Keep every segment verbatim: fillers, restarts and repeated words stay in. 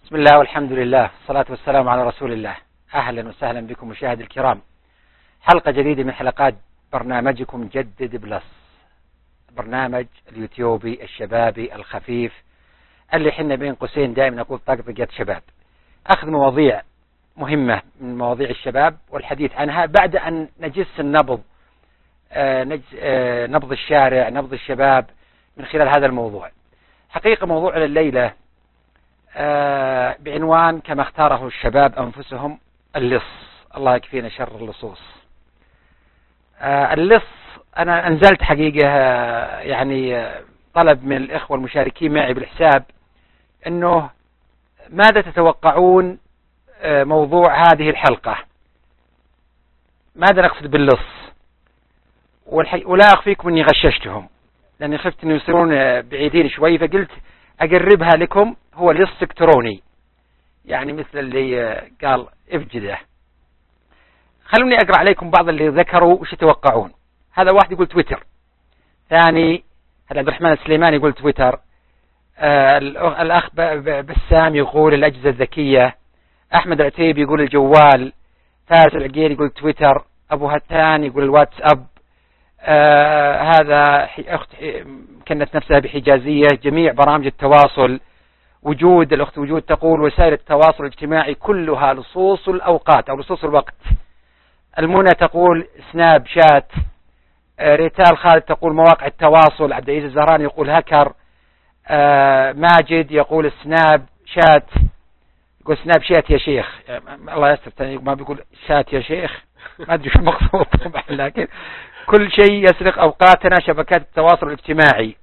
بسم الله والحمد لله والصلاة والسلام على رسول الله. أهلا وسهلا بكم مشاهدي الكرام، حلقة جديدة من حلقات برنامجكم جدد بلس، برنامج اليوتيوبي الشبابي الخفيف اللي حنا بين قوسين دائما نقول طقطقة شباب، أخذ مواضيع مهمة من مواضيع الشباب والحديث عنها بعد أن نجس النبض آه نجس آه نبض الشارع، نبض الشباب من خلال هذا الموضوع. حقيقة موضوع الليلة آه بعنوان كما اختاره الشباب أنفسهم، اللص. الله يكفينا شر اللصوص. آه اللص أنا أنزلت حقيقة آه يعني آه طلب من الإخوة المشاركين معي بالحساب أنه ماذا تتوقعون آه موضوع هذه الحلقة، ماذا نقصد باللص، ولا أخفيكم أني غششتهم لأني خفت أنه يصيرون بعيدين شوي، فقلت أقربها لكم. هو لص إلكتروني، يعني مثل اللي قال افجده. خلوني أقرأ عليكم بعض اللي ذكروا وش يتوقعون. هذا واحد يقول تويتر، ثاني هذا عبد الرحمن السليماني يقول تويتر، آه الأخ بسام يقول الأجهزة الذكية، أحمد العتيبي يقول الجوال، فارس العقيل يقول تويتر، أبو هتان يقول الواتساب، آه هذا أخت كانت نفسها بحجازية، جميع برامج التواصل، وجود الأخت وجود تقول وسائل التواصل الاجتماعي كلها لصوص الأوقات أو لصوص الوقت. المنى تقول سناب شات، آه ريتال خالد تقول مواقع التواصل، عبد العزيز الزهراني يقول هكر، آه ماجد يقول سناب شات، يقول سناب شات يا شيخ، الله يستر ما بيقول شات يا شيخ، ما أدري شو المقصود طبعا، لكن كل شيء يسرق أوقاتنا شبكات التواصل الاجتماعي.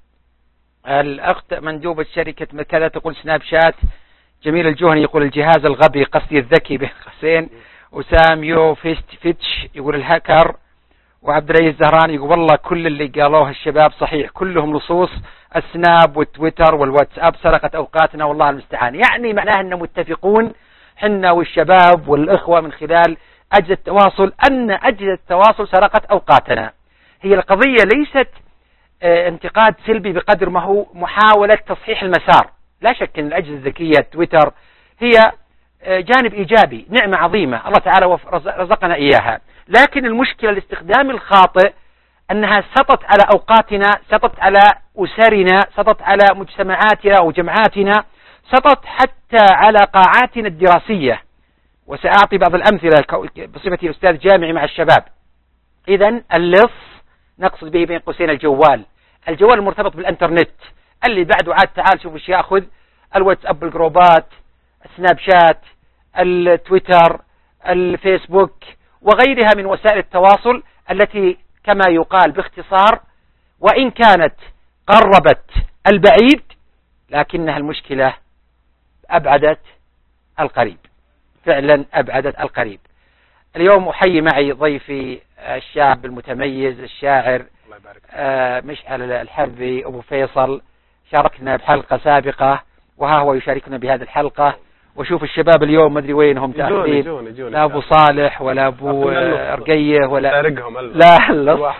الأخت مندوبة شركة كذا تقول سناب شات. جميل الجوهني يقول الجهاز الغبي قصدي الذكي بين قوسين. وسام يو فيست فيتش يقول الهاكر. وعبد العزيز الزهراني يقول والله كل اللي قالوه الشباب صحيح، كلهم لصوص، السناب والتويتر والواتساب سرقت أوقاتنا والله المستعان. يعني معناه أننا متفقون حنا والشباب والإخوة من خلال أجهزة التواصل أن أجهزة التواصل سرقت أوقاتنا. هي القضية ليست انتقاد سلبي بقدر ما هو محاولة تصحيح المسار. لا شك أن الأجهزة الذكية تويتر هي جانب إيجابي، نعمة عظيمة الله تعالى رزقنا إياها، لكن المشكلة الاستخدام الخاطئ أنها سطت على أوقاتنا، سطت على أسرنا، سطت على مجتمعاتنا وجمعاتنا، سطت حتى على قاعاتنا الدراسية. وسأعطي بعض الأمثلة بصفتي أستاذ جامعي مع الشباب. إذن اللص نقصد به بين قوسين الجوال، الجوال المرتبط بالإنترنت اللي بعده عاد تعال شوف ايش ياخذ، الواتساب، الجروبات، السناب شات، التويتر، الفيسبوك وغيرها من وسائل التواصل التي كما يقال باختصار وإن كانت قربت البعيد لكنها المشكلة أبعدت القريب، فعلا أبعدت القريب. اليوم أحيي معي ضيفي الشاب المتميز الشاعر آه مشعل الحربي أبو فيصل، شاركنا بحلقة سابقة وها هو يشاركنا بهذه الحلقة. وشوف الشباب اليوم ما أدري وينهم تأخذين، لا أبو صالح ولا أبو رقية ولا لا الله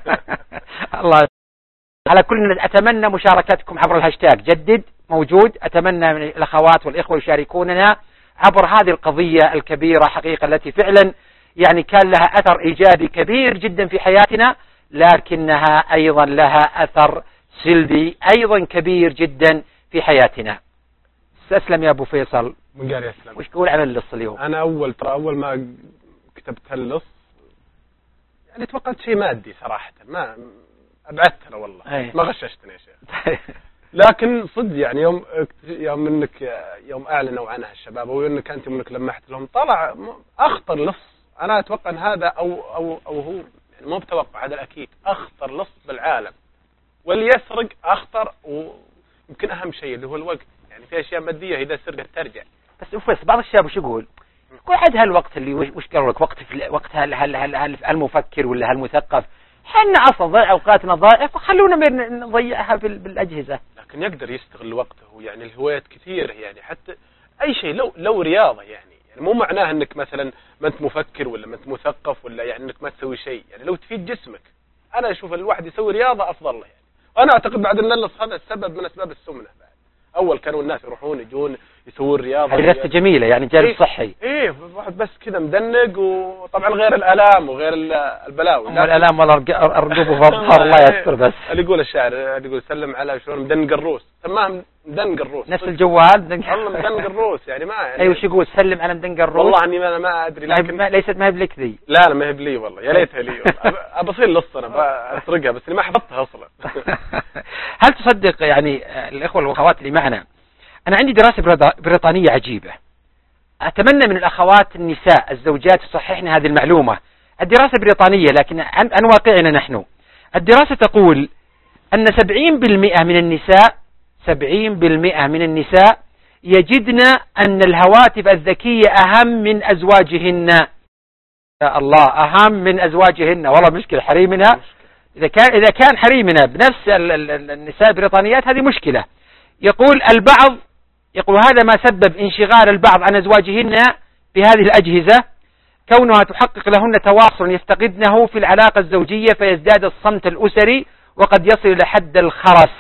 الله. على كل أتمنى مشاركتكم عبر الهاشتاج جدد موجود، أتمنى من الأخوات والإخوة يشاركوننا عبر هذه القضية الكبيرة حقيقة التي فعلا يعني كان لها أثر إيجابي كبير جدا في حياتنا، لكنها أيضا لها أثر سلبي أيضا كبير جدا في حياتنا. استسلم يا أبو فيصل. من قال يسلم. وش تقول عن اللص اليوم؟ أنا أول ترى أول ما كتبت اللص يعني توقعت شيء مادي صراحة، ما أبعدتنا والله أي. ما غششتني يا شيخ. لكن صدق يعني يوم يوم انك يوم اعلنوا عنها الشباب وانك انت منك لمحت لهم طلع اخطر لص. انا اتوقع ان هذا او او او هو يعني مو بتوقع، هذا الاكيد اخطر لص بالعالم، واللي يسرق اخطر ويمكن اهم شيء اللي هو الوقت. يعني في اشياء ماديه اذا سرقت ترجع. بس وفيس بعض الشباب وش يقول؟ يقول عاد هالوقت اللي وش قالوا لك وقت وقت هل هل هل, هل المفكر ولا هالمثقف، حنا اصلا ضيع اوقاتنا ضائعه فخلونا نضيعها بالاجهزه. لكن يقدر يستغل وقته، يعني الهوايات كثيره، يعني حتى اي شيء لو لو رياضه، يعني يعني مو معناه انك مثلا ما انت مفكر ولا ما انت مثقف ولا يعني انك ما تسوي شيء، يعني لو تفيد جسمك. انا اشوف الواحد يسوي رياضه افضل له يعني. وانا اعتقد بعد ان اللص هذا السبب من اسباب السمنه. بعد اول كانوا الناس يروحون يجون يسوون رياضة. هذه رياضة جميلة يعني جانب إيه صحي. ايه واحد بس كذا مدنق، وطبعا غير الآلام وغير البلاوي. أما الآلام ولا الرقوب وفضفار الله يستر بس. اللي يقول الشاعر اللي يقول سلم على شلون مدنق الروس، سماها مدنق الروس. نفس الجوال والله مدنق الروس يعني ما يعني. أيوة، وش يقول سلم على مدنق الروس؟ والله اني انا ما ادري، لكن ما ليست ما هي بلك ذي. لا لا ما هي بلي والله، يا ليتها لي. ابى اصير لص انا بسرقها بس اللي ما حفظتها اصلا. هل تصدق يعني الاخوه والاخوات اللي معنا، انا عندي دراسه بريطانيه عجيبه، اتمنى من الاخوات النساء الزوجات تصححن هذه المعلومه. الدراسه بريطانيه لكن عن, عن واقعنا نحن. الدراسه تقول ان سبعين بالمئة من النساء سبعين بالمئة من النساء يجدن ان الهواتف الذكيه اهم من ازواجهن. يا الله، اهم من ازواجهن. والله مشكله حريمنا. إذا كان إذا كان حريمنا بنفس النساء البريطانيات هذه مشكلة. يقول البعض يقول هذا ما سبب انشغال البعض عن أزواجهن بهذه الأجهزة، كونها تحقق لهن تواصل يفتقدنه في العلاقة الزوجية، فيزداد الصمت الأسري وقد يصل إلى حد الخرس.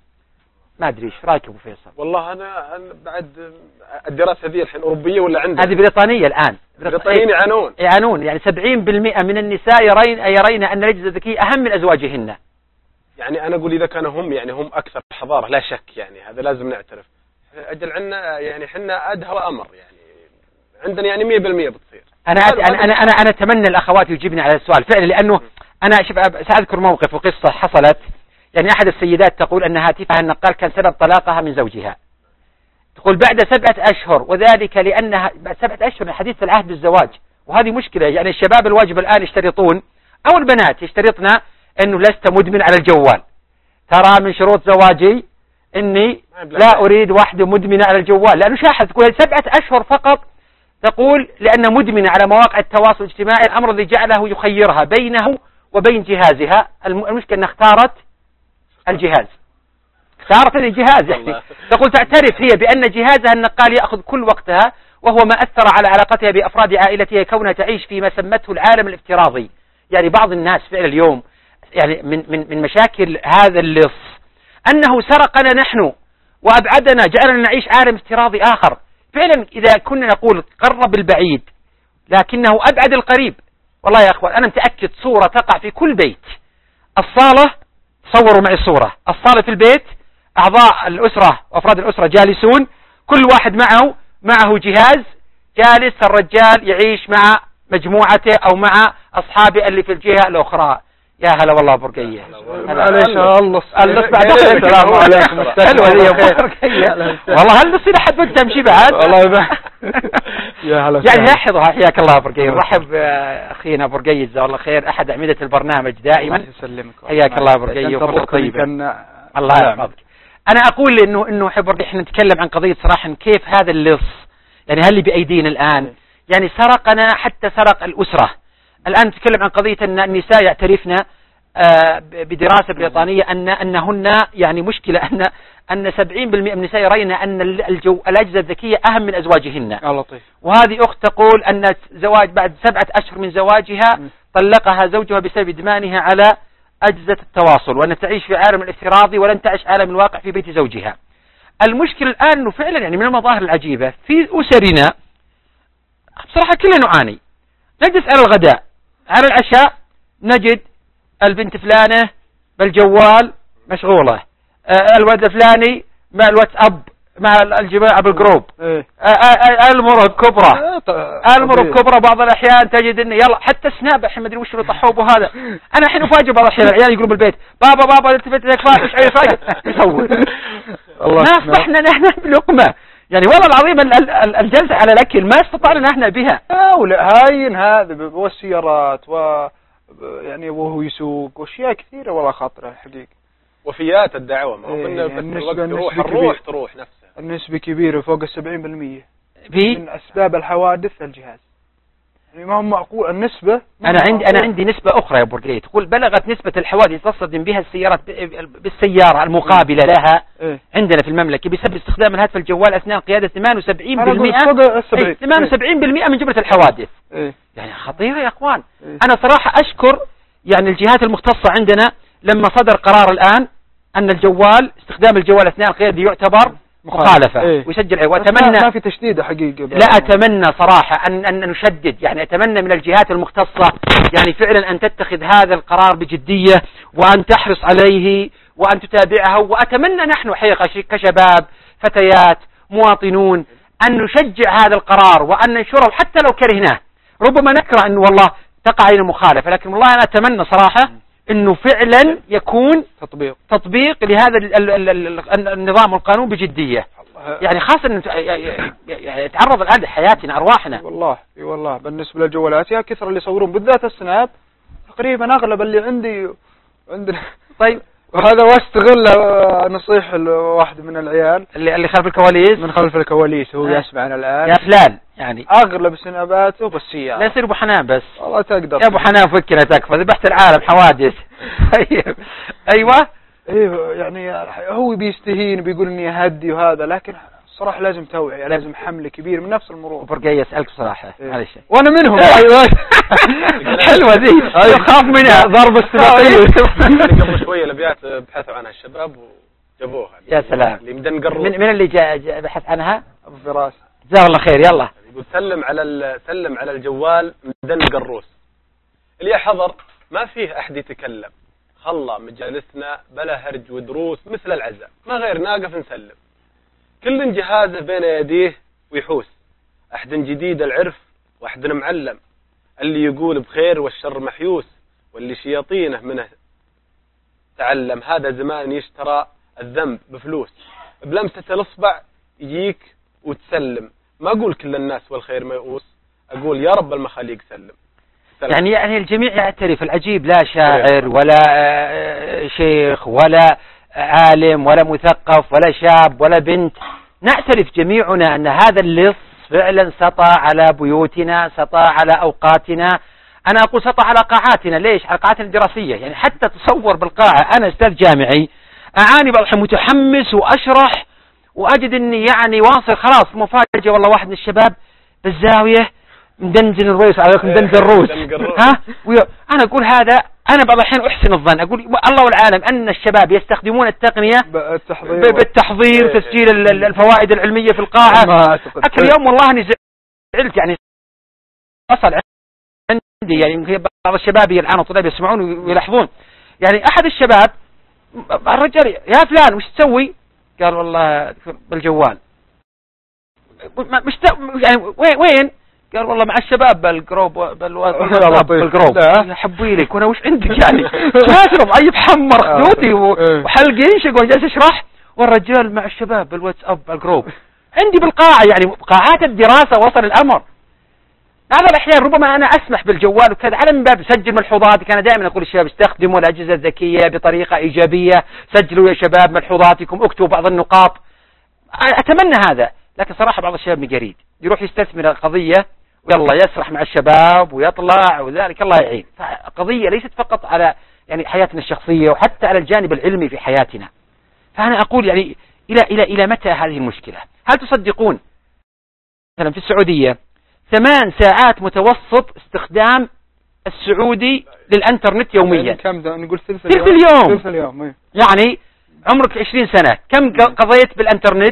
ما أدري إيش رأيك أبو فيصل؟ والله أنا, أنا بعد الدراسة هذه الحين أوروبية ولا عندنا؟ هذه بريطانية الآن. بريطانيين يعانون يعانون يعني سبعين بالمئة من النساء يرين يرين أن الأجهزة الذكية أهم من أزواجهن. يعني أنا أقول إذا كانوا هم يعني هم أكثر حضارة لا شك، يعني هذا لازم نعترف. أجل عنا يعني حنا أدهى أمر، يعني عندنا يعني مية بالمية بتصير. أنا أنا أنا أنا أنا أتمنى الأخوات يجيبني على السؤال فعلا، لأنه أنا شوف سأذكر موقف وقصة حصلت. يعني أحد السيدات تقول أن هاتفها النقال كان سبب طلاقها من زوجها. تقول بعد سبعة أشهر، وذلك لأنها بعد سبعة أشهر حديث العهد بالزواج، وهذه مشكلة. يعني الشباب الواجب الآن يشترطون أو البنات يشترطن أنه لست مدمن على الجوال. ترى من شروط زواجي أني لا أريد واحدة مدمنة على الجوال، لأنه شاحث. تقول سبعة أشهر فقط، تقول لأن مدمنة على مواقع التواصل الاجتماعي، الأمر الذي جعله يخيرها بينه وبين جهازها. المشكلة أن اختارت الجهاز، اختارت الجهاز يعني. تقول تعترف هي بأن جهازها النقال يأخذ كل وقتها، وهو ما أثر على علاقتها بأفراد عائلتها، كونها تعيش في ما سمته العالم الافتراضي. يعني بعض الناس فعلا اليوم يعني من من من مشاكل هذا اللص أنه سرقنا نحن وأبعدنا، جعلنا نعيش عالم افتراضي آخر. فعلا إذا كنا نقول قرب البعيد لكنه أبعد القريب. والله يا أخوان أنا متأكد صورة تقع في كل بيت. الصالة، تصوروا معي الصورة، الصالة في البيت، أعضاء الأسرة وأفراد الأسرة جالسون، كل واحد معه معه جهاز، جالس الرجال يعيش مع مجموعته أو مع أصحابه اللي في الجهة الأخرى. يا هلا والله برقية. معليش اللص اللص بعد السلام عليكم. حلوة هي برقية. والله هل نصير أحد وجه تمشي بعد؟ والله يا هلا. يعني لاحظها. حياك الله برقية. نرحب أخينا برقية جزاه الله خير، أحد أعمدة البرنامج دائما. حياك الله برقية وفرصة طيبة. الله يحفظك. أنا أقول إنه إنه حب إحنا نتكلم عن قضية صراحة كيف هذا اللص يعني هل بأيدينا الآن، يعني سرقنا حتى سرق الأسرة. الآن نتكلم عن قضية أن النساء يعترفن بدراسة بريطانية أن أنهن يعني مشكلة أن أن سبعين بالمئة من النساء يرين أن الجو الأجهزة الذكية أهم من أزواجهن. لطيف. وهذه أخت تقول أن زواج بعد سبعة أشهر من زواجها طلقها زوجها بسبب إدمانها على أجهزة التواصل، وأن تعيش في عالم الافتراضي ولن تعيش عالم الواقع في بيت زوجها. المشكلة الآن أنه فعلا يعني من المظاهر العجيبة في أسرنا بصراحة كلنا نعاني. نجلس على الغداء على العشاء نجد البنت فلانة بالجوال مشغولة، الولد الفلاني مع الواتساب مع الجماعة بالجروب، المرة الكبرى المرة الكبرى بعض الأحيان تجد إنه يلا حتى سناب الحين ما أدري وش اللي طحوبه هذا. أنا الحين أفاجئ بعض الأحيان العيال يقولون بالبيت بابا بابا التفت لك إيش عايز يسوي؟ ما صحنا نحن بلقمة يعني. والله العظيم الجلسة على الأكل ما استطعنا نحن بها. ولا هاين هذا والسيارات و يعني وهو يسوق واشياء كثيرة والله خطرة الحقيقة. وفيات الدعوة ما هو إنه الوقت تروح الروح تروح نفسها. النسبة كبيرة فوق السبعين بالمية في من أسباب الحوادث الجهاز. يعني ما هو معقول النسبة. أنا عندي أنا عندي نسبة أخرى يا برقية تقول بلغت نسبة الحوادث تصطدم بها السيارات بالسيارة المقابلة لها إيه؟ عندنا في المملكة بسبب استخدام الهاتف الجوال أثناء القيادة ثمانية وسبعين بالمئة ثمانية وسبعين بالمئة من جملة الحوادث. إيه؟ يعني خطيرة يا أخوان. إيه؟ أنا صراحة أشكر يعني الجهات المختصة عندنا لما صدر قرار الآن أن الجوال استخدام الجوال أثناء القيادة يعتبر مخالفة إيه؟ ويسجل عليه. وأتمنى ما في تشديد حقيقة. لا أتمنى صراحة أن أن نشدد، يعني أتمنى من الجهات المختصة يعني فعلا أن تتخذ هذا القرار بجدية وأن تحرص عليه وأن تتابعه. وأتمنى نحن حقيقة كشباب فتيات مواطنون أن نشجع هذا القرار وأن ننشره حتى لو كرهناه. ربما نكره أنه والله تقع علينا مخالفة، لكن والله أنا أتمنى صراحة أنه فعلا يكون تطبيق تطبيق لهذا النظام والقانون بجدية، يعني خاصة أن يتعرض الآن لحياتنا أرواحنا. والله والله بالنسبة للجوالات يا كثر اللي يصورون بالذات السناب، تقريبا أغلب اللي عندي عندنا. طيب وهذا واستغل نصيح واحد من العيال اللي اللي خلف الكواليس، من خلف الكواليس هو آه. يسمعنا الآن يا فلان، يعني أغلب سناباته بالسيارة. لا يصير أبو حنان بس والله تقدر يا أبو حنان فكرة تكفى، ذبحت العالم حوادث. طيب أيوة ايوه يعني هو بيستهين بيقول اني هدي وهذا، لكن صراحة لازم توعية، لازم حمل كبير من نفس المرور. برقية أسألك صراحة معلش إيه؟ وانا منهم. ايوه حلوة ذي يخاف منها ضرب السباقية. قبل شوية الابيات بحثوا عنها الشباب وجابوها. يا سلام. اللي مدن قروس. من, من اللي جاء بحث عنها؟ ابو فراس جزاه الله خير. يلا يقول سلم على سلم على الجوال مدن قروس، اللي حضر ما فيه احد يتكلم، خلى مجالسنا بلا هرج ودروس، مثل العزاء ما غير ناقف نسلم، كل جهازه بين يديه ويحوس، أحد جديد العرف وأحد معلم، اللي يقول بخير والشر محيوس، واللي شياطينه منه تعلم، هذا زمان يشترى الذنب بفلوس، بلمسة الأصبع يجيك وتسلم، ما أقول كل الناس والخير ميؤوس، أقول يا رب المخاليق سلم. سلم. يعني يعني الجميع يعترف. العجيب لا شاعر ولا شيخ ولا عالم ولا مثقف ولا شاب ولا بنت، نعترف جميعنا أن هذا اللص فعلا سطى على بيوتنا، سطى على أوقاتنا. أنا أقول سطى على قاعاتنا. ليش؟ على قاعاتنا الدراسية. يعني حتى تصور بالقاعة، أنا أستاذ جامعي أعاني بعض الحين متحمس وأشرح وأجد أني يعني واصل خلاص مفاجأة، والله واحد من الشباب بالزاوية مدندن الرويس عليكم مدندن الروس ها أنا أقول هذا، أنا بعض الحين أحسن الظن، أقول الله والعالم أن الشباب يستخدمون التقنية بالتحضير, بالتحضير تسجيل الفوائد العلمية في القاعة. أكل يوم والله أني زعلت، يعني أصل عندي يعني بعض الشباب الآن الطلاب يسمعون ويلاحظون، يعني أحد الشباب الرجال يا فلان وش تسوي؟ قال والله بالجوال. مش يعني وين؟ قال والله مع الشباب بالجروب بالواتساب بالجروب. حبي لك وانا وش عندك يعني اشرب اي بحمر خدودي وحلقي ينشق وانا جالس اشرح، والرجال مع الشباب بالواتساب بالجروب. عندي بالقاعة، يعني قاعات الدراسة وصل الامر. بعض الاحيان ربما انا اسمح بالجوال وكذا على من باب سجل ملحوظاتك. انا دائما اقول للشباب استخدموا الاجهزة الذكية بطريقة ايجابية، سجلوا يا شباب ملحوظاتكم، اكتبوا بعض النقاط. اتمنى هذا، لكن صراحة بعض الشباب مقريد يروح يستثمر القضية ويلا يسرح مع الشباب ويطلع وذلك، الله يعين. قضية ليست فقط على يعني حياتنا الشخصية وحتى على الجانب العلمي في حياتنا. فأنا أقول يعني إلى إلى إلى متى هذه المشكلة؟ هل تصدقون مثلا في السعودية ثمان ساعات متوسط استخدام السعودي للإنترنت يوميا؟ كم نقول ثلث اليوم؟ ثلث اليوم. يعني عمرك عشرين سنة، كم قضيت بالإنترنت؟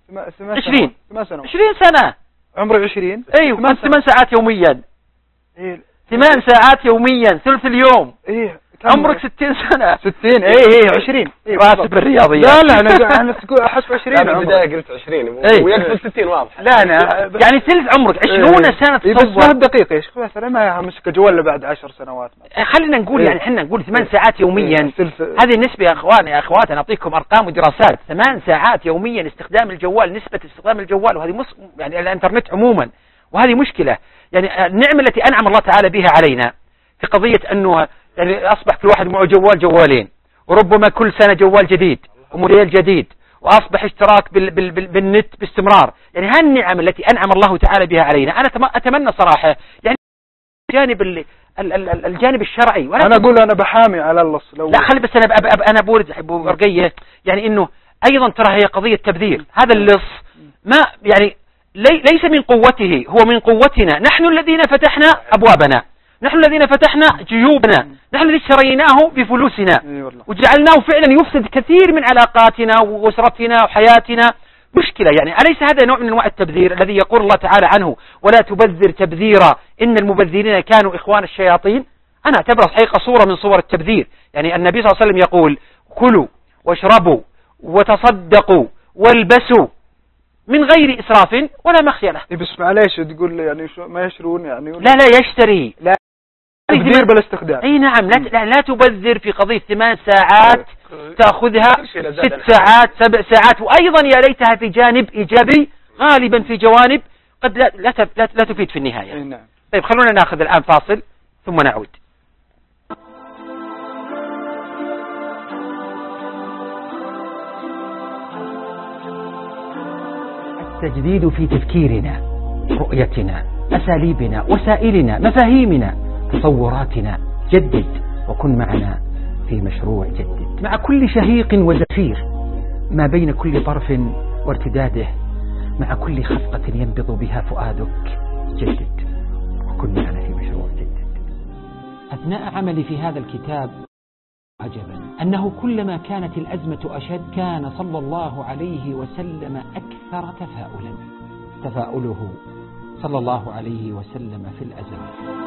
عشرين عشرين سنة. عمري عشرين. ايوه ثمان ساعات يوميا. ايه ثمان ساعات يوميا ثلث اليوم. ايه عمرك ستين سنة. ستين ايه ايه عشرين. ايه راسب الرياضيات. لا لا انا انا تقول احس عشرين. لا من البداية قلت عشرين ويقفل ستين واضح. لا انا يعني ثلث عمرك عشرون سنة. بس ما الدقيقة يا شيخ مثلا ما امسك جوال بعد عشر سنوات. خلينا نقول يعني احنا نقول ثمان ساعات يوميا. هذه النسبة يا اخواني يا اخواتي، انا اعطيكم ارقام ودراسات. ثمان ساعات يوميا استخدام الجوال، نسبة استخدام الجوال، وهذه مص... يعني الانترنت عموما، وهذه مشكلة. يعني النعمة التي أنعم الله تعالى بها علينا في قضية أنه يعني أصبح كل واحد معه جوال جوالين، وربما كل سنة جوال جديد وموديل جديد، وأصبح اشتراك بال بال بال بالنت باستمرار. يعني هالنعم التي أنعم الله تعالى بها علينا، أنا أتمنى صراحة يعني الجانب الجانب الشرعي. أنا أقول أنا بحامي على اللص. لو لا خلي بس أنا أب أب أنا بورد برقية، يعني إنه أيضا ترى هي قضية تبذير. هذا اللص ما يعني ليس من قوته، هو من قوتنا. نحن الذين فتحنا أبوابنا، نحن الذين فتحنا جيوبنا، نحن الذين شريناه بفلوسنا وجعلناه فعلا يفسد كثير من علاقاتنا وأسرتنا وحياتنا. مشكلة يعني. أليس هذا نوع من أنواع التبذير الذي يقول الله تعالى عنه ولا تبذر تبذيرا إن المبذرين كانوا إخوان الشياطين؟ أنا أعتبرها حقيقة صورة من صور التبذير. يعني النبي صلى الله عليه وسلم يقول كلوا واشربوا وتصدقوا والبسوا من غير إسراف ولا مخيلة. بس معليش تقول يعني ما يشترون يعني لا لا يشتري، لا تبذير بالاستخدام. اي نعم، لا, لا, لا تبذر في قضية ثمان ساعات تأخذها ست ساعات سبع ساعات، وأيضا يا ليتها في جانب إيجابي غالبا في جوانب قد لا, لا, لا, لا تفيد في النهاية. نعم. طيب خلونا نأخذ الآن فاصل ثم نعود. التجديد في تفكيرنا، رؤيتنا، أساليبنا، وسائلنا، مفاهيمنا، تصوراتنا. جدد وكن معنا في مشروع جدد، مع كل شهيق وزفير، ما بين كل طرف وارتداده، مع كل خفقة ينبض بها فؤادك. جدد وكن معنا في مشروع جدد. أثناء عملي في هذا الكتاب عجبا أنه كلما كانت الأزمة أشد كان صلى الله عليه وسلم أكثر تفاؤلا. تفاؤله صلى الله عليه وسلم في الأزمة.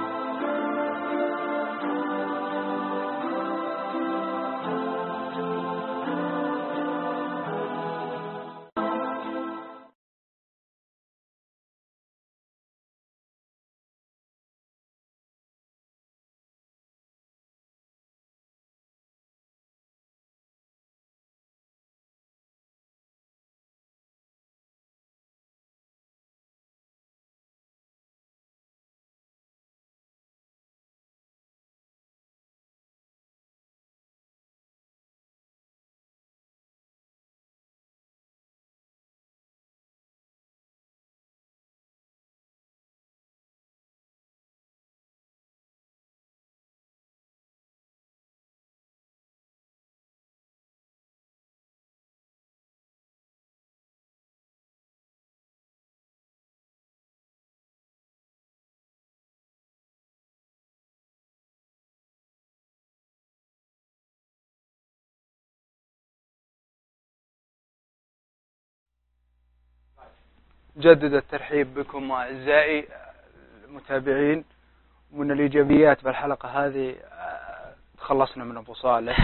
جدد الترحيب بكم أعزائي المتابعين. من الإيجابيات بالحلقة هذه تخلصنا من أبو صالح.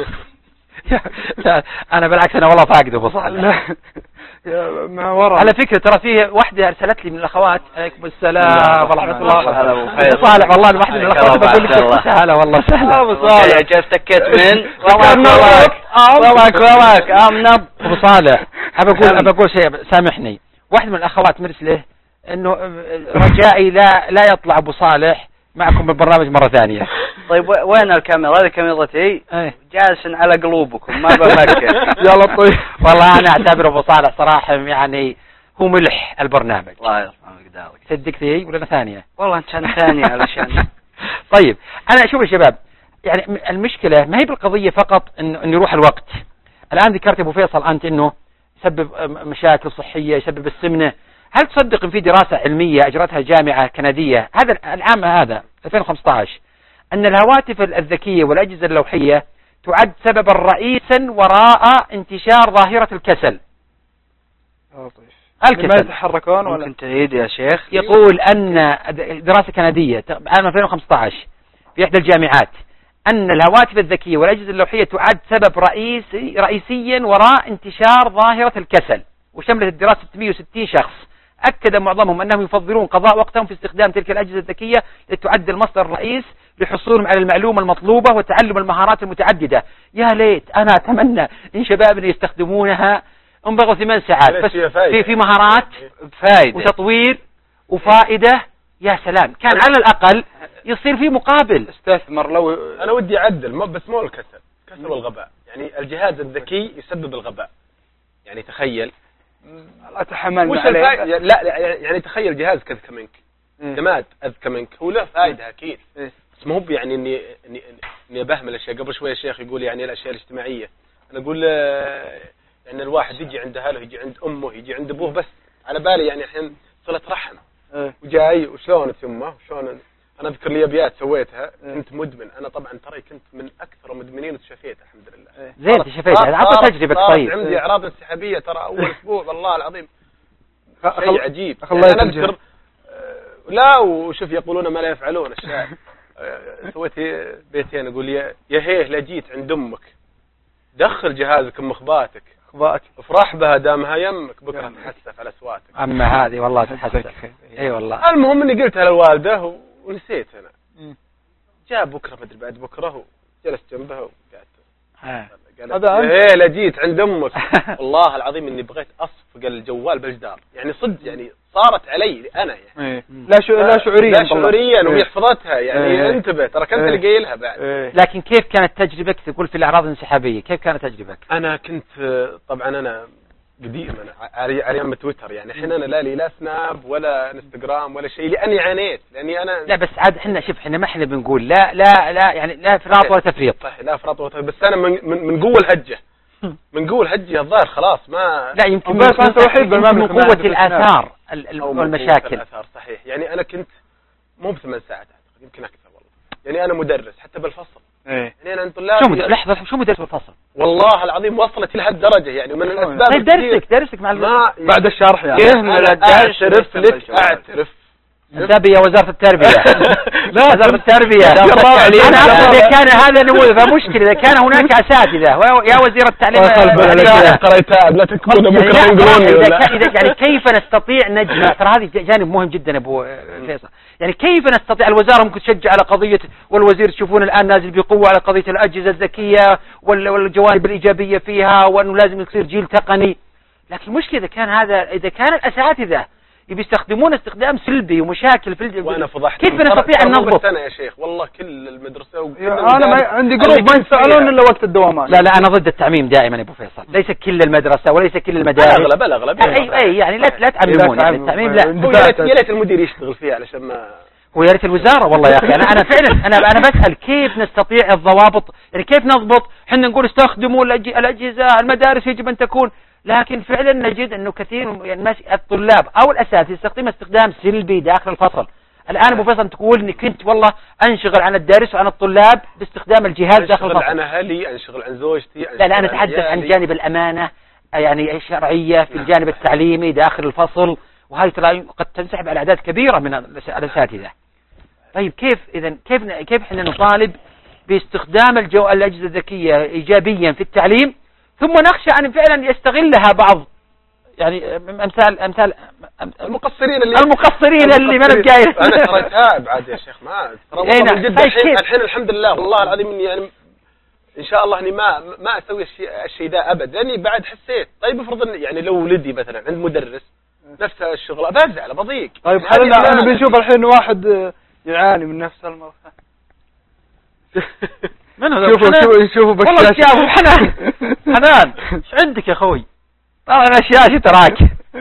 لا أنا بالعكس أنا والله فاقد أبو صالح. ما وراء على فكرة ترى فيه واحدة أرسلت لي من الأخوات عليكم السلام ورحمة الله. أبو صالح والله الواحد من الأخوات بقول لك سهلة والله سهلة. أبو صالح كيف تكيت من وراك وراك وراك أمنب أبو صالح. أبى أقول أبى أقول شيء سامحني. واحد من الأخوات مرسله إنه رجائي لا لا يطلع أبو صالح معكم بالبرنامج مرة ثانية. طيب وين الكاميرا؟ هذه كاميرتي جالس على قلوبكم ما بمكن. يا لطيف والله أنا أعتبر أبو صالح صراحة يعني هو ملح البرنامج. الله يرحمك دارك. صدق ذي ولا ثانية؟ والله أنت كان ثانية علشان. طيب أنا شوف يا شباب، يعني المشكلة ما هي بالقضية فقط إنه إنه يروح الوقت. الآن ذكرت أبو فيصل أنت إنه يسبب مشاكل صحية، يسبب السمنة. هل تصدق إن في دراسة علمية أجرتها جامعة كندية هذا العام هذا ألفين وخمسة عشر أن الهواتف الذكية والأجهزة اللوحية تعد سببا رئيسا وراء انتشار ظاهرة الكسل؟ الكسل ما يتحركون ولا ممكن تعيد يا شيخ؟ يقول أن دراسة كندية عام ألفين وخمسة عشر في إحدى الجامعات أن الهواتف الذكية والأجهزة اللوحية تعد سبب رئيسي رئيسيا وراء انتشار ظاهرة الكسل، وشملت الدراسة ستمائة وستين شخص. أكد معظمهم أنهم يفضلون قضاء وقتهم في استخدام تلك الأجهزة الذكية لتعد المصدر الرئيس لحصولهم على المعلومة المطلوبة وتعلم المهارات المتعددة. يا ليت أنا أتمنى إن شبابنا يستخدمونها انبغوا ثمان ساعات بس في في مهارات فائدة وتطوير وفائدة. يا سلام، كان على الأقل يصير في مقابل. استثمر. لو أنا ودي أعدل ما بس مو الكسل، الكسل والغباء. يعني الجهاز الذكي يسبب الغباء. يعني تخيل لا تحملنا عليه. لا يعني تخيل جهاز كذكى منك، جماد أذكى منك، هو له فائدة أكيد. إيه؟ بس مو يعني إني إني إني بهم الأشياء. قبل شوية الشيخ يقول يعني الأشياء الاجتماعية، أنا أقول يعني الواحد يجي عند أهله، يجي عند أمه، يجي عند أبوه، بس على بالي يعني الحين صلة رحم. إيه؟ وجاي وشلون تمه وشلون انا اذكر لي ابيات سويتها كنت مدمن انا طبعا ترى كنت من اكثر المدمنين وتشفيت الحمد لله. زين تشفيت عطى تجربة طيب. عندي اعراض انسحابيه ترى اول اسبوع والله العظيم شيء عجيب. يعني انا اذكر لا وشوف يقولون ما لا يفعلون الشاعر. سويت بيتين اقول يا يا هيه لا جيت عند امك دخل جهازك ام اخباتك اخباتك افرح بها دامها يمك بكره تحسف على اصواتك. اما هذه والله تحسف. اي والله. المهم اني قلتها للوالده ونسيت انا. جاء بكره مدري بعد بكره وجلست جنبها وقعدت قالت ايه لا جيت عند امك. والله العظيم اني بغيت اصفق الجوال بالجدار يعني صدق يعني صارت علي انا يعني إيه. لا شو لا شعوريا لا شعوريا وهي حفظتها يعني إيه. انتبه ترى كنت اللي قايلها بعد. إيه. لكن كيف كانت تجربتك تقول في الاعراض الانسحابيه كيف كانت تجربتك؟ انا كنت طبعا انا قديم انا على ايام تويتر يعني الحين انا لا لي لا سناب ولا انستغرام ولا شيء لاني عانيت لاني انا لا بس عاد احنا شوف احنا ما احنا بنقول لا لا لا يعني لا افراط ولا تفريط. صح لا افراط ولا تفريط بس انا من من, من قوه الهجه من قوة الهجة الظاهر خلاص ما لا يمكن بس أنت وحيد من قوة الآثار والمشاكل. الآثار صحيح يعني أنا كنت مو بثمان ساعات أعتقد يمكن أكثر والله يعني أنا مدرس حتى بالفصل. إيه. يعني أنا طلاب شو مدرس لحظة شو مدرس بالفصل؟ والله العظيم وصلت لهالدرجة يعني من الأسباب. طيب درسك درسك مع ما بعد الشرح يعني. أعترف لك أعترف انتبه يا وزارة التربية. لا وزارة التربية أنا أقول إذا كان هذا نموذج فمشكلة إذا كان هناك أساتذة يا وزير التعليم قريتها لا تكون بكرة ينقلون يعني كيف نستطيع نجمع ترى هذه جانب مهم جدا أبو فيصل يعني كيف نستطيع الوزارة ممكن تشجع على قضية والوزير تشوفون الآن نازل بقوة على قضية الأجهزة الذكية والجوانب الإيجابية فيها وأنه لازم يصير جيل تقني. لكن المشكلة إذا كان هذا إذا كان الأساتذة يستخدمون استخدام سلبي ومشاكل في الجو وانا فضحت كيف نستطيع ان نضبط سنه يا شيخ والله كل المدرسه وكل انا ما عندي جروب ما يسالون الا وقت الدوامات. لا لا انا ضد التعميم دائما يا ابو فيصل ليس كل المدرسه وليس كل المدارس اغلب الاغلب اي اي يعني لا لا تعممون يعني التعميم لا يا ريت المدير يشتغل فيها علشان ما هو يا ريت الوزاره والله يا اخي انا انا فعلا انا انا بسال كيف نستطيع الضوابط يعني كيف نضبط احنا نقول استخدموا الاجهزه المدارس يجب ان تكون لكن فعلا نجد انه كثير يعني الطلاب او الاساتذه يستخدم استخدام سلبي داخل الفصل. الان ابو فيصل تقول اني كنت والله انشغل عن الدرس وعن الطلاب باستخدام الجهاز داخل الفصل. انشغل عن اهلي انشغل عن زوجتي لا لا انا اتحدث عن جانب الامانه يعني الشرعيه في الجانب التعليمي داخل الفصل وهذه ترى قد تنسحب على اعداد كبيره من الاساتذه. طيب كيف اذا كيف كيف احنا نطالب باستخدام الجو الاجهزه الذكيه ايجابيا في التعليم ثم نخشى أن فعلا يستغلها بعض يعني أمثال أمثال المقصرين اللي المقصرين اللي ما نبقى أنا ترى تاب عاد يا شيخ ما ترى والله جدا الحين الحين الحمد لله والله العظيم يعني إن شاء الله إني ما ما أسوي الشيء الشيء ذا أبد لأني بعد حسيت طيب افرض يعني لو ولدي مثلا عند مدرس نفس الشغل بزعل بضيق. طيب خلينا يعني بنشوف الحين واحد يعاني من نفس المرض. من هذا شوفوا شوفوا والله يا ابو حنان حنان ايش عندك يا اخوي ترى انا اشياء تراك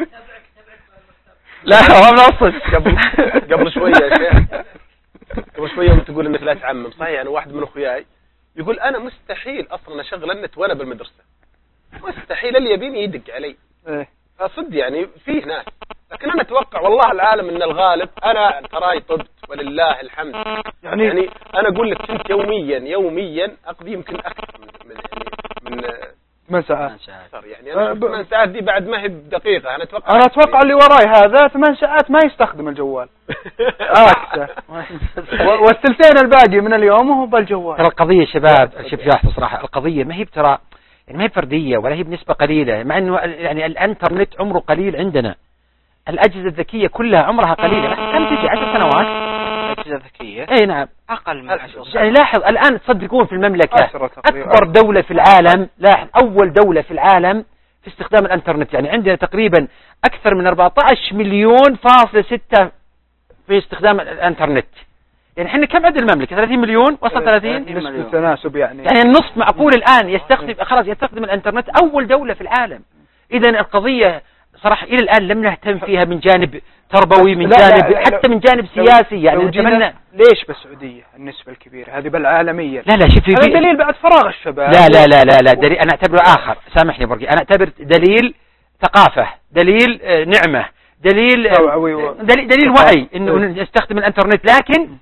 لا هو منصف قبل قبل شويه يا شيخ قبل شويه وانت تقول انك لا تعمم صحيح يعني واحد من اخوياي يقول انا مستحيل اصلا اشغل النت وانا بالمدرسه مستحيل اللي يبيني يدق علي فصد يعني فيه ناس لكن انا اتوقع والله العالم ان الغالب انا تراي طبت ولله الحمد يعني, يعني انا اقول لك كنت يوميا يوميا اقضي يمكن اكثر من من من ثمان ساعات يعني انا ب... ثمان ساعات دي بعد ما هي بدقيقه انا اتوقع انا اتوقع اللي وراي هذا ثمان ساعات ما يستخدم الجوال اكثر والثلثين الباقي من اليوم هو بالجوال. ترى القضيه شباب شوف جاحظ صراحه القضيه ما هي ترى يعني ما هي فرديه ولا هي بنسبه قليله مع انه يعني الانترنت عمره قليل عندنا الأجهزة الذكية كلها عمرها قليلة كم تجي عشر سنوات أجهزة ذكية أي نعم أقل من عشر سنوات يعني لاحظ الآن تصدقون في المملكة أكبر دولة في العالم لاحظ أول دولة في العالم في استخدام الانترنت يعني عندنا تقريبا أكثر من أربعة عشر مليون فاصلة ستة في استخدام الانترنت يعني احنا كم عدد المملكة ثلاثين مليون وصل ثلاثين نسبة تناسب يعني يعني النصف معقول الآن يستخدم خلاص يستخدم الانترنت أول دولة في العالم. إذا القضية صراحة إلى الآن لم نهتم فيها من جانب تربوي من جانب لا لا حتى من جانب سياسي يعني نتمنى ليش بالسعودية النسبة الكبيرة هذه بالعالمية لا لا شوفي هذا دليل بعد فراغ الشباب لا لا لا لا لا دليل أنا أعتبره آخر سامحني برقي أنا أعتبر دليل ثقافة دليل نعمة دليل دليل, دليل وعي إنه نستخدم الإنترنت لكن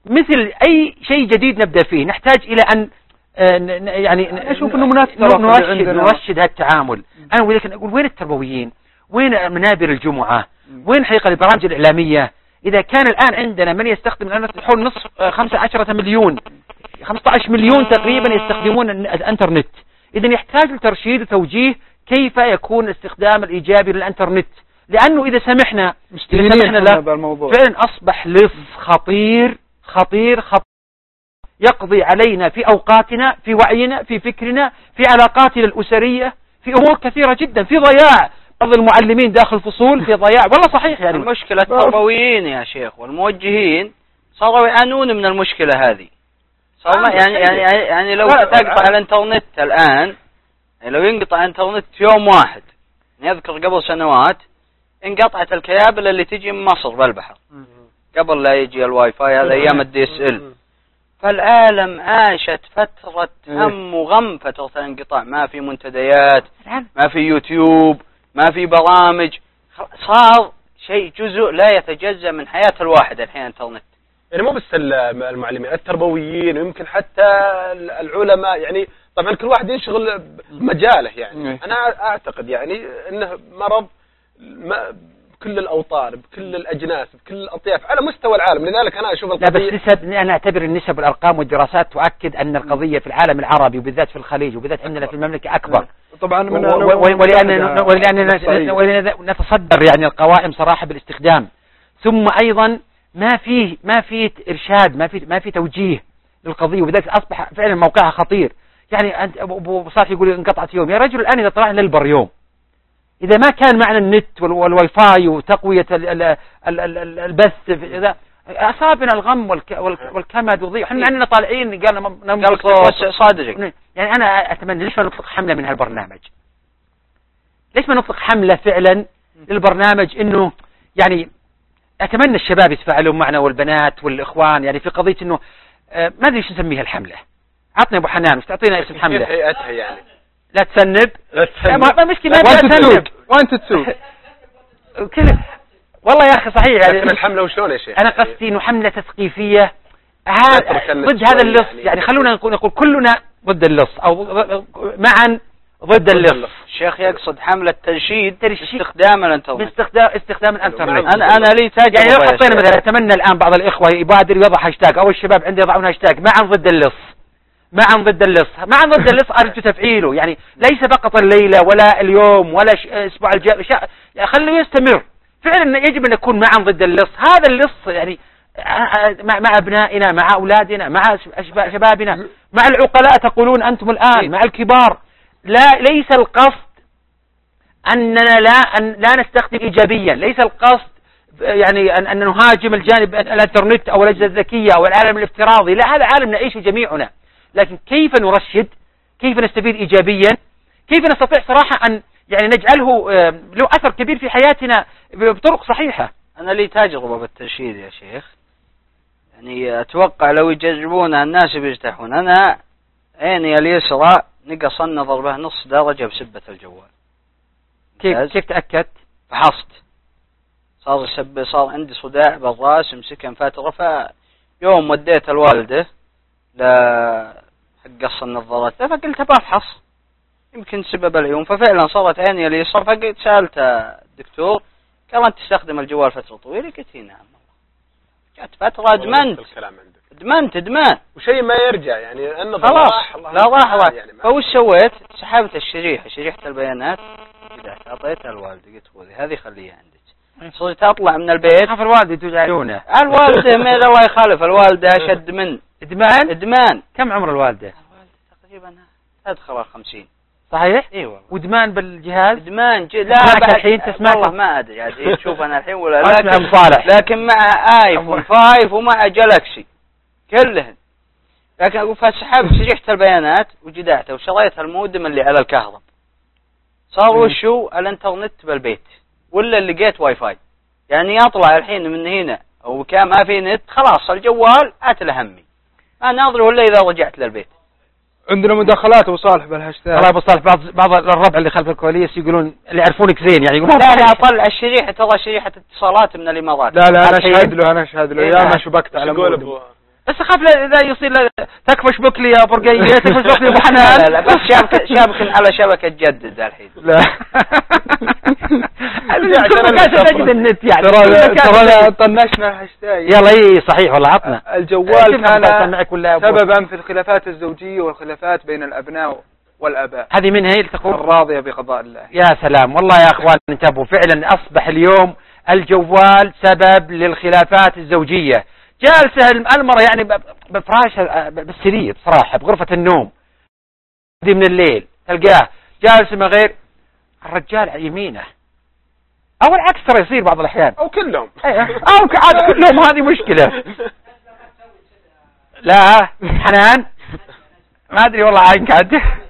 مثل أي شيء جديد نبدأ فيه نحتاج إلى أن يعني أشوف أنه مناسب نرشد نرشد هالتعامل. أنا ولكن أقول وين التربويين؟ وين منابر الجمعة؟ وين حقيقة البرامج الإعلامية؟ إذا كان الآن عندنا من يستخدم الإنترنت حول نصف خمسة عشر مليون خمسة عشر مليون تقريبا يستخدمون الإنترنت، إذن يحتاج لترشيد وتوجيه كيف يكون الاستخدام الإيجابي للإنترنت، لأنه إذا سمحنا إذا سمحنا له فعلا أصبح لص خطير خطير خطير يقضي علينا في أوقاتنا، في وعينا، في فكرنا، في علاقاتنا الأسرية، في أمور كثيرة جدا، في ضياع بعض المعلمين داخل الفصول، في ضياع والله صحيح. يعني المشكلة التربويين يا شيخ والموجهين صاروا يعانون من المشكلة هذه. صار يعني يعني يعني لو تقطع الانترنت الآن، لو ينقطع الانترنت في يوم واحد، نذكر قبل سنوات انقطعت الكيابل اللي تجي من مصر بالبحر قبل لا يجي الواي فاي، هذا ايام الدي اس ال. فالعالم عاشت فترة هم وغم، فترة الانقطاع، ما في منتديات، ما في يوتيوب، ما في برامج، صار شيء جزء لا يتجزأ من حياة الواحد الحين الانترنت. يعني مو بس المعلمين، التربويين ويمكن حتى العلماء، يعني طبعا كل واحد ينشغل بمجاله. يعني انا اعتقد يعني انه مرض بكل الاوطان، بكل الاجناس، بكل الاطياف على مستوى العالم. لذلك انا اشوف القضيه لا بس نسب، انا اعتبر النسب والارقام والدراسات تؤكد ان القضيه في العالم العربي وبالذات في الخليج وبالذات عندنا في المملكه اكبر طبعا من ولأن ولأن نتصدر يعني القوائم صراحه بالاستخدام. ثم ايضا ما فيه ما فيه ارشاد، ما فيه ما فيه توجيه للقضيه، وبذلك اصبح فعلا موقعها خطير. يعني انت ابو صالح يقول انقطعت يوم، يا رجل الان اذا طلعنا للبر يوم، إذا ما كان معنا النت والواي فاي وتقوية البث إذا أصابنا الغم والكمد وضيع. احنا عندنا طالعين قالنا نمضي صادق. يعني أنا أتمنى ليش ما نطلق حملة من هالبرنامج؟ ليش ما نطلق حملة فعلا للبرنامج؟ إنه يعني أتمنى الشباب يتفاعلون معنا والبنات والإخوان، يعني في قضية إنه ما أدري إيش نسميها الحملة. عطني أبو حنان وش تعطينا اسم حملة؟ هيئتها يعني لا تسنب، لا تسنب، ما مشكلة ما تسنب وانت تسوق كل والله يا أخي صحيح. يعني الحملة وشلون يا شيخ؟ أنا قصدي إنه حملة تثقيفية ضد هذا اللص. يعني خلونا نقول نقول كلنا ضد اللص أو معا ضد اللص. الشيخ يقصد حملة ترشيد استخدام الانترنت، باستخدام استخدام الانترنت. أنا أنا لي تاجر يعني لو حطينا مثلا، أتمنى الآن بعض الإخوة يبادر ويضع هاشتاج أو الشباب عندي يضعون هاشتاج معا ضد اللص، معا ضد اللص، معا ضد اللص. أرجو تفعيله، يعني ليس فقط الليلة ولا اليوم ولا الأسبوع الجاي، يعني خليه يستمر. فعلا يجب أن نكون معا ضد اللص. هذا اللص يعني مع, مع أبنائنا، مع أولادنا، مع شبابنا، مع العقلاء تقولون أنتم الآن، مع الكبار. لا ليس القصد أننا لا أن لا نستخدم إيجابيا، ليس القصد يعني أن, أن نهاجم الجانب الانترنت أو الأجهزة الذكية أو العالم الافتراضي. لا، هذا عالم نعيشه جميعنا، لكن كيف نرشد، كيف نستفيد إيجابيا، كيف نستطيع صراحة أن يعني نجعله له أثر كبير في حياتنا بطرق صحيحة. أنا لي تجربة بالترشيد يا شيخ، يعني أتوقع لو يجربونها الناس بيرتاحون. أنا عيني اليسرى نقص النظر به نص درجة بسبة الجوال. كيف كيف تأكدت؟ فحصت، صار السب صار عندي صداع بالراس مسكن فترة. فيوم وديت الوالدة لا حق قص النظارات، فقلت بفحص يمكن سبب العيون. ففعلا صارت عيني اليسرى. فقلت سألت الدكتور كمان تستخدم الجوال فترة طويلة؟ قلت نعم. جات فترة ادمنت ادمنت ادمان وشيء ما يرجع، يعني انه خلاص لا راح راح. يعني فوش سويت؟ سحبت الشريحة، شريحة البيانات كذا اعطيتها الوالدة، قلت خذي هذه خليها عندك. صرت اطلع من البيت، خاف الوالدة توجع عيونه. الوالدة ما الله يخالف، الوالدة اشد من ادمان. ادمان. كم عمر الوالدة؟ الوالدة تقريبا تدخل الخمسين. صحيح؟ اي والله. وادمان بالجهاز؟ ادمان ج... لا بعد الحين تسمع والله ما ادري يعني تشوف انا الحين ولا لا. لكن صالح لكن مع ايفون فايف ومع جالاكسي كلهن. لكن اقول فسحبت شريحة البيانات وجدعتها وشريتها المودم اللي على الكهرب. صار وشو الانترنت بالبيت ولا اللي لقيت واي فاي، يعني يطلع الحين من هنا او كان ما في نت خلاص الجوال اتل همي ما ناظر ولا اذا رجعت للبيت. عندنا مداخلات ابو صالح بالهاشتاج. الله ابو صالح، بعض بعض الربع اللي خلف الكواليس يقولون اللي يعرفونك زين يعني يقولون لا لا طلع الشريحه، ترى شريحه اتصالات من الامارات. لا لا انا اشهد له انا اشهد له يا ما شبكت على مودم. بس اخاف لا يصير تكفش بك لي يا برقية، تكفش بك لي ابو حنان. لا لا بس شابك شابك على شبكة جدد الحين. لا تجد النت يعني. ترى ترى طنشنا الهاشتاج. يلا اي صحيح والله عطنا. الجوال كان سببا في الخلافات الزوجية والخلافات بين الأبناء والآباء. هذه من هي تقول الراضية بقضاء الله. يا سلام والله يا اخوان انتبهوا، فعلا اصبح اليوم الجوال سبب للخلافات الزوجية. جالسة المرأة يعني بفراشها بالسرير صراحة بغرفة النوم دي من الليل تلقاه جالس ما غير الرجال على يمينه، او العكس ترى يصير بعض الاحيان، او كلهم او عاد كلهم. هذه مشكلة. لا حنان ما ادري والله عنك عاد.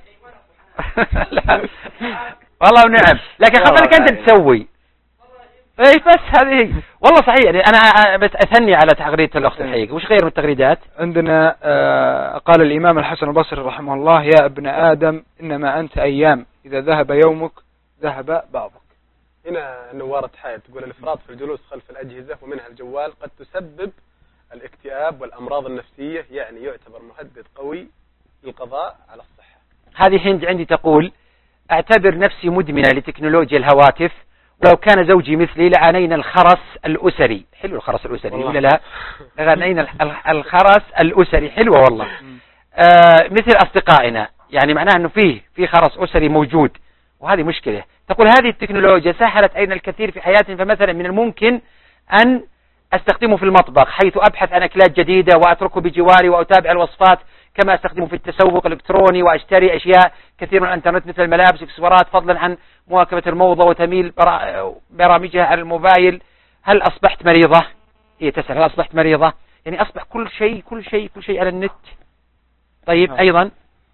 والله ونعم، لكن خليك انت تسوي ايش بس هذه. والله صحيح يعني انا بس اثني على تغريدة الاخت الحقيقة. وش غير من التغريدات؟ عندنا آه قال الامام الحسن البصري رحمه الله: يا ابن ادم انما انت ايام، اذا ذهب يومك ذهب بعضك. هنا نوارة حياة تقول: الافراط في الجلوس خلف الاجهزة ومنها الجوال قد تسبب الاكتئاب والامراض النفسية، يعني يعتبر مهدد قوي للقضاء على الصحة. هذه هند عندي تقول: اعتبر نفسي مدمنة لتكنولوجيا الهواتف، ولو كان زوجي مثلي لعانينا الخرس الأسري. حلو الخرس الأسري ولا لا؟ لعانينا الخرس الأسري. حلوة والله. آه مثل أصدقائنا، يعني معناه أنه فيه في خرس أسري موجود، وهذه مشكلة. تقول: هذه التكنولوجيا سهلت علينا الكثير في حياتنا، فمثلا من الممكن أن أستخدمه في المطبخ حيث أبحث عن أكلات جديدة وأتركه بجواري وأتابع الوصفات، كما أستخدمه في التسوق الإلكتروني وأشتري أشياء كثير من الإنترنت مثل الملابس والإكسسوارات، فضلا عن مواكبة الموضة وتميل برامجها على الموبايل. هل أصبحت مريضة؟ هي تسأل: هل أصبحت مريضة؟ يعني أصبح كل شيء كل شيء كل شيء على النت. طيب نعم. أيضا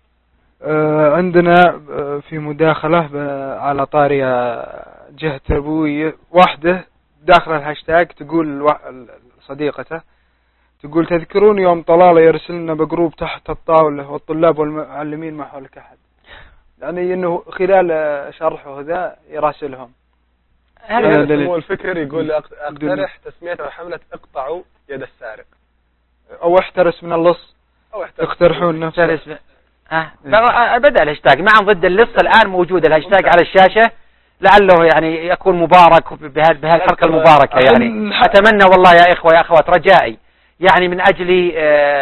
آه عندنا في مداخلة على طاري جهة تربوية واحدة داخل الهاشتاج، تقول صديقته تقول: تذكرون يوم طلالة يرسلنا بجروب تحت الطاولة والطلاب والمعلمين ما حولك أحد؟ يعني إنه خلال شرحه ذا يراسلهم. هذا هو الفكر. يقول: اقترح تسميته حملة اقطعوا يد السارق، أو احترس من اللص، أو اقترحون نفسه. آه. بدأ الهاشتاج معا ضد اللص. الآن موجود الهاشتاج على الشاشة، لعله يعني يكون مبارك بهالحلقة المباركة. يعني أتمنى والله يا إخوة يا أخوات، رجائي يعني من أجل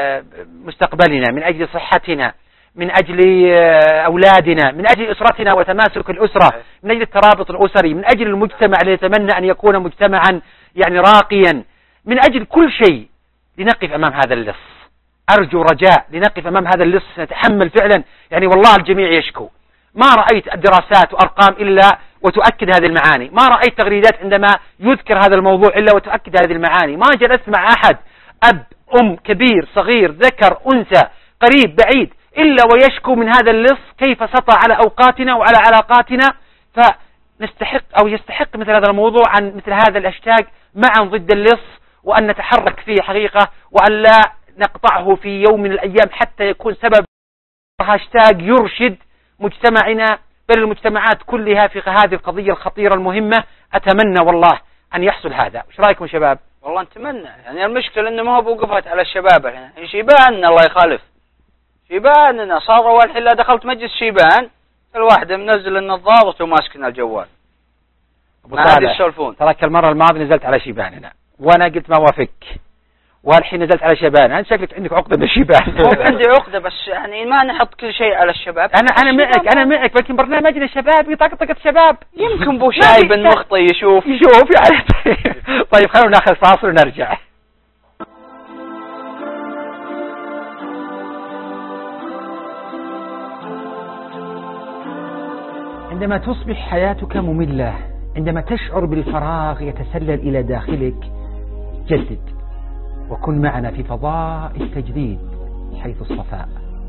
مستقبلنا، من أجل صحتنا، من أجل أولادنا، من أجل أسرتنا وتماسك الأسرة، من أجل الترابط الأسري، من أجل المجتمع الذي نتمنى أن يكون مجتمعا يعني راقيا، من أجل كل شيء، لنقف أمام هذا اللص. أرجو رجاء لنقف أمام هذا اللص، نتحمل فعلا. يعني والله الجميع يشكو. ما رأيت الدراسات وأرقام إلا وتؤكد هذه المعاني، ما رأيت تغريدات عندما يذكر هذا الموضوع إلا وتؤكد هذه المعاني. ما جلست مع أحد، أب أم كبير صغير ذكر أنثى قريب بعيد، إلا ويشكو من هذا اللص، كيف سطع على أوقاتنا وعلى علاقاتنا. فنستحق أو يستحق مثل هذا الموضوع عن مثل هذا الهاشتاج معا ضد اللص، وأن نتحرك فيه حقيقة، وأن لا نقطعه في يوم من الأيام حتى يكون سبب هاشتاج يرشد مجتمعنا بل المجتمعات كلها في هذه القضية الخطيرة المهمة. أتمنى والله أن يحصل هذا. وش رأيكم شباب؟ والله نتمنى. يعني المشكلة إنه ما هو بوقفت على الشباب هنا، شيبان الله يخالف، شيباننا صاروا الحين. لا دخلت مجلس شيبان الواحدة منزل النظارة وماسكنا الجوال. ما هذا يسولفون. تراك المرة الماضية نزلت على شيبان هنا وأنا قلت ما وافقك، والحين نزلت على شيبان. أنت شكلك عندك عقدة بالشيبان. مو عندي عقدة، بس يعني ما نحط كل شيء على الشباب. أنا أنا معك أنا معك لكن برنامجنا شباب يطقطق الشباب. يمكن بو شايب المخطي يشوف يشوف يعني. طيب خلونا ناخذ فاصل ونرجع. عندما تصبح حياتك مملة، عندما تشعر بالفراغ يتسلل إلى داخلك، جدد وكن معنا في فضاء التجديد حيث الصفاء.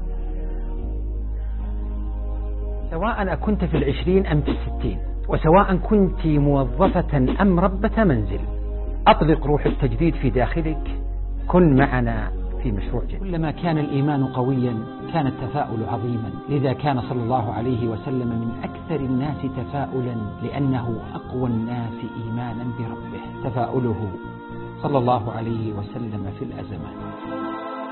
سواء كنت في العشرين أم في الستين، وسواء كنت موظفة أم ربة منزل، أطلق روح التجديد في داخلك. كن معنا في مشروع جديد. كلما كان الإيمان قويا كان التفاؤل عظيما، لذا كان صلى الله عليه وسلم من أكثر الناس تفاؤلا، لأنه أقوى الناس إيمانا بربه. تفاؤله صلى الله عليه وسلم في الأزمات.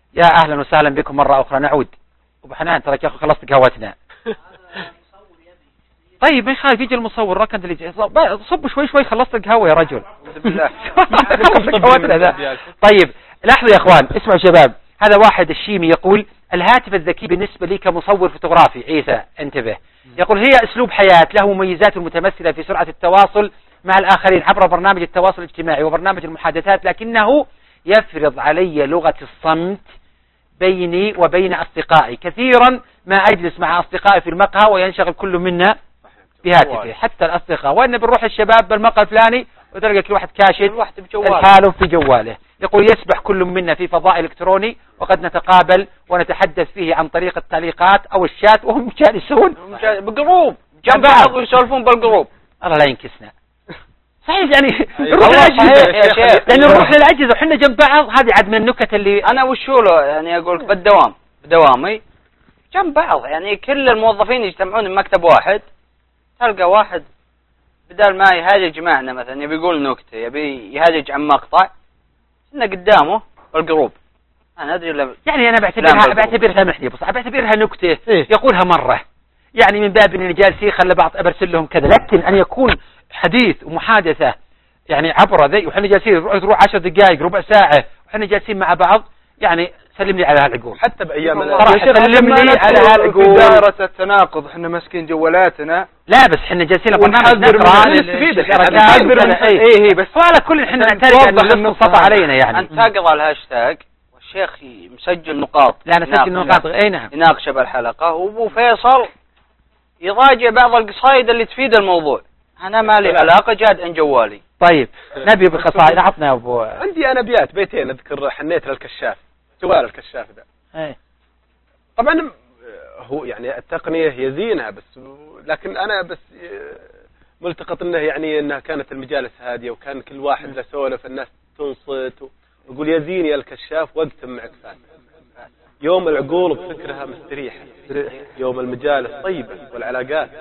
يا أهلا وسهلا بكم مرة أخرى، نعود. أبو حنان ترى يا أخي خلصت قهوتنا. طيب ما يخالف يجي المصور ركن اللي صب شوي شوي خلصت القهوة يا رجل. بالله. طيب لاحظوا يا اخوان، اسمعوا شباب، هذا واحد الشيمي يقول الهاتف الذكي بالنسبة لي كمصور فوتوغرافي. عيسى انتبه، يقول هي اسلوب حياة له مميزات متمثلة في سرعة التواصل مع الاخرين عبر برنامج التواصل الاجتماعي وبرنامج المحادثات، لكنه يفرض علي لغة الصمت بيني وبين اصدقائي. كثيرا ما اجلس مع اصدقائي في المقهى وينشغل كل منا بهاتفه، حتى الاصدقاء، وان بنروح الشباب بالمقهى الفلاني وتلقى كل واحد كاشف الحاله في جواله. يقول يسبح كل منا في فضاء الكتروني وقد نتقابل ونتحدث فيه عن طريق التعليقات او الشات وهم جالسون بجروب جنب بعض ويسولفون بالجروب. الله لا ينكسنا. صحيح يعني أيوة. نروح للأجهزة يا شيخ لأن نروح للأجهزة وحنا جنب بعض. هذه عاد من النكت اللي أنا وشو له يعني أقول بالدوام بدوامي جنب بعض، يعني كل الموظفين يجتمعون بمكتب واحد، تلقى واحد بدل ما يهاجج معنا مثلا يبي يقول نكتة يبي يهاجج عن مقطع إنه قدامه بالجروب. أنا أدري لا يعني أنا بعتبرها بعتبرها سامحني بس بعتبرها نكتة إيه؟ يقولها مرة يعني من باب إن جالسين خلى بعض أبرسل لهم كذا، لكن أن يكون حديث ومحادثة يعني عبر ذي وحنا جالسين تروح عشر دقائق ربع ساعة وحنا جالسين مع بعض، يعني سلم لي على هالعقول. حتى بأيام صراحة سلم لي على هالعقول. في دائرة التناقض احنا ماسكين جوالاتنا، لا بس احنا جالسين ونحذر من نستفيد ايه ايه بس وعلى كل احنا نعترف ان النص علينا يعني. انت تقرا الهاشتاج والشيخ مسجل نقاط، لا انا مسجل نقاط اي نعم يناقش بالحلقة، وابو فيصل يراجع بعض القصايد اللي تفيد الموضوع. انا ما لي علاقة جاد عن جوالي. طيب نبي بقصائد عطنا يا ابو. عندي انا ابيات بيتين اذكر حنيت للكشاف، جوال الكشاف ده. ايه طبعا هو يعني التقنية هي زينة بس، لكن انا بس ملتقط انه يعني انها كانت المجالس هادية وكان كل واحد له سولف، الناس تنصت ويقول يا زين يا الكشاف وقت معك فات. يوم العقول بفكرها مستريحة، يوم المجالس طيبة والعلاقات،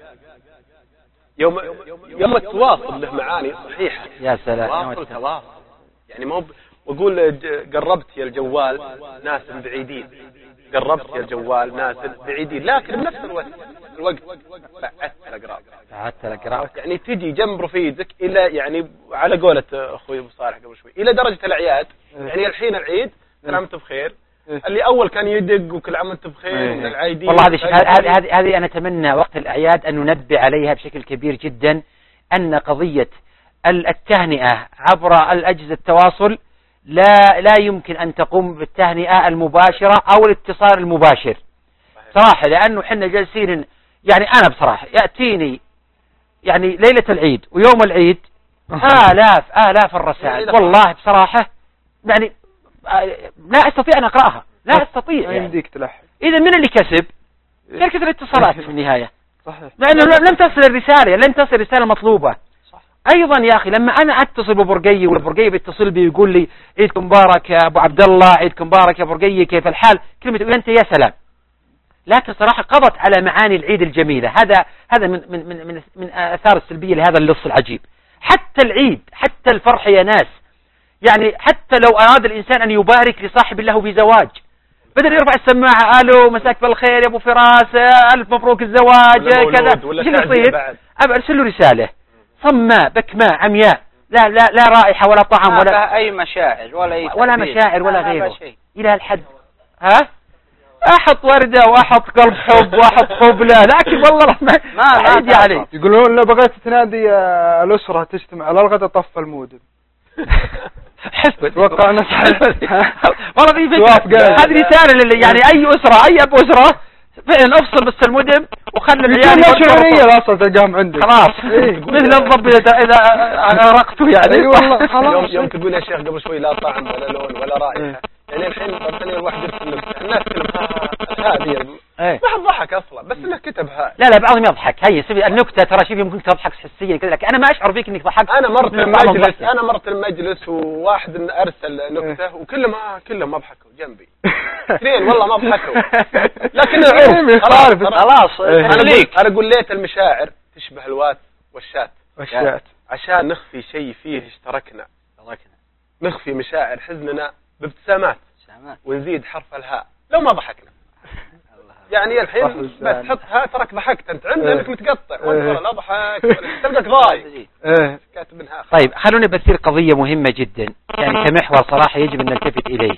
يوم يوم التواصل له معاني صحيحة. يا سلام تواصل تواصل يعني ما وأقول قربت يا الجوال ناس بعيدين، قربت يا الجوال ناس بعيدين، لكن بنفس الوقت الوقت بعدت الأقراب بعدت الأقراب يعني تجي جنب رفيقك إلى يعني على قولة أخوي أبو صالح قبل شوي إلى درجة الأعياد. يعني الحين العيد كل عام وأنت بخير، اللي أول كان يدق وكل عام وأنت بخير من العايدين. والله هذه هذه هذه هذه أنا أتمنى وقت الأعياد أن ننبه عليها بشكل كبير جدا، أن قضية التهنئة عبر الأجهزة التواصل لا لا يمكن أن تقوم بالتهنئة المباشرة أو الاتصال المباشر صراحة، لأنه حنا جالسين يعني أنا بصراحة يأتيني يعني ليلة العيد ويوم العيد آلاف آلاف الرسائل والله بصراحة يعني لا أستطيع أن أقرأها، لا أستطيع يعني. يمديك تلحق. إذا من اللي كسب؟ شركة الاتصالات في النهاية، صحيح. لأنه لم تصل الرسالة لن تصل الرسالة المطلوبة. صح. أيضا يا أخي لما أنا أتصل ببرقي والبرقي بيتصل بي يقول لي عيدكم مبارك يا أبو عبد الله، عيدكم مبارك يا برقي، كيف الحال؟ كلمة وأنت يا سلام. لكن صراحة قضت على معاني العيد الجميلة. هذا هذا من من من من, من آثار السلبية لهذا اللص العجيب. حتى العيد حتى الفرح يا ناس، يعني حتى لو أراد الإنسان أن يبارك لصاحب له بزواج بدل يرفع السماعة ألو مساك بالخير يا أبو فراس ألف مبروك الزواج كذا، ايش اللي يصير؟ أبى أرسل له رسالة صماء بكماء عمياء، لا لا لا رائحة ولا طعم ولا أي مشاعر ولا أي ولا مشاعر ولا غيره إلى الحد ها أحط وردة وأحط قلب حب وأحط قبلة، لكن والله ما ما عندي عليه. يقولون لو بغيت تنادي الأسرة تجتمع على الغداء طف المودم. حسبت توقع نفس والله في فكرة هذه رسالة اللي يعني أي أسرة أي أبو أسرة فعلا افصل بس المودم وخلي العيال شعورية الأصل تلقاهم عندك خلاص مثل الضب إذا أغرقته يعني والله خلاص. يوم يوم تقول يا شيخ قبل شوي لا طعم ولا لون ولا رائحة، يعني الحين مثلا الواحد يرسل الناس هذه ما ضحك أصلا بس إنه كتبها. لا لا بعضهم يضحك. هي سبي النكتة ترى شوف يمكن تضحك حسيا كذا، لكن أنا ما أشعر فيك إنك ضحكت. أنا مرت المجلس أنا مرت المجلس وواحد أرسل نكتة وكلهم آه كلهم ما ضحكوا جنبي اثنين والله ما ضحكوا، لكن خلاص خلاص أنا أقول ليت المشاعر تشبه الوات والشات والشات عشان نخفي شيء فيه اشتركنا، نخفي مشاعر حزننا بابتسامات ونزيد حرف الهاء لو ما ضحكنا يعني الحين بتحطها ترك ضحكت انت عندك انك متقطع وانت لا ضحك تلقاك ضايع كاتب انها. طيب خلوني بثير قضية مهمة جدا يعني كمحور صراحة يجب ان نلتفت اليه.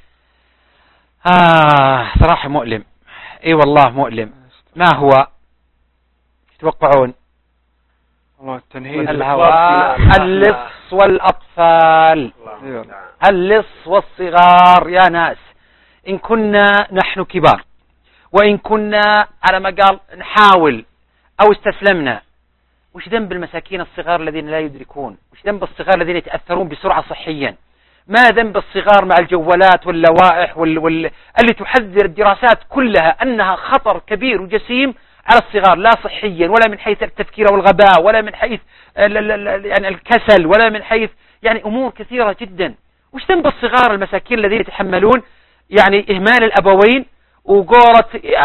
آه صراحة مؤلم، اي والله مؤلم. ما هو تتوقعون؟ والله التنهيد الهواء، اللص والأطفال، اللص والصغار. يا ناس إن كنا نحن كبار وإن كنا على ما قال نحاول أو استسلمنا، وش ذنب المساكين الصغار الذين لا يدركون؟ وش ذنب الصغار الذين يتأثرون بسرعة صحيا؟ ما ذنب الصغار مع الجوالات واللوائح وال... وال... اللي تحذر الدراسات كلها أنها خطر كبير وجسيم على الصغار، لا صحيا ولا من حيث التفكير والغباء ولا من حيث يعني الكسل ولا من حيث يعني أمور كثيرة جدا. وش ذنب الصغار المساكين الذين يتحملون يعني إهمال الأبوين وقورة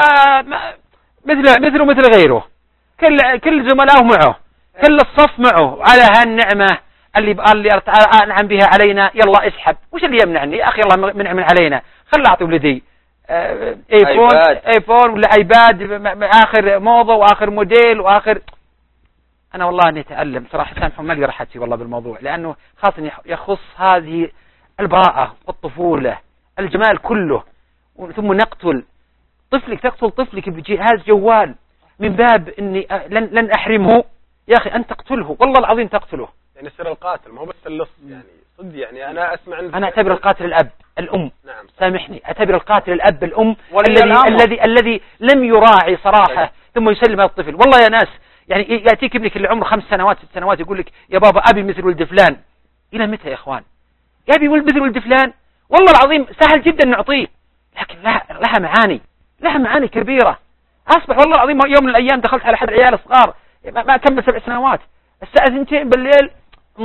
مثل مثله مثل غيره، كل كل زملائه معه، كل الصف معه على هالنعمة اللي اللي أنعم بها علينا. يلا اسحب، وش اللي يمنعني يا أخي؟ الله منعم علينا، خل أعطي ولدي ايفون ايفون ولا ايباد اخر موضة واخر موديل واخر. انا والله اني اتألم صراحة، سامحوا ما اقدر احكي والله بالموضوع لانه خاصة يخص هذه البراءة والطفولة الجمال كله، ثم نقتل طفلك، تقتل طفلك بجهاز جوال من باب اني لن لن احرمه. يا اخي انت تقتله والله العظيم تقتله، يعني يصير القاتل ما هو بس اللص يعني صدق. يعني انا اسمع عن انا اعتبر القاتل الاب الام. نعم. سامحني، اعتبر القاتل الاب الام الذي الذي الذي لم يراعي صراحة ثم يسلم هذا الطفل. والله يا ناس يعني ياتيك ابنك اللي عمره خمس سنوات ست سنوات يقول لك يا بابا ابي مثل ولد فلان. الى متى يا اخوان؟ يا ابي ولد مثل ولد فلان؟ والله العظيم سهل جدا نعطيه، لكن لها لها معاني، لها معاني كبيرة. اصبح والله العظيم يوم من الايام دخلت على احد العيال الصغار ما كمل سبع سنوات الساعة اثنتين بالليل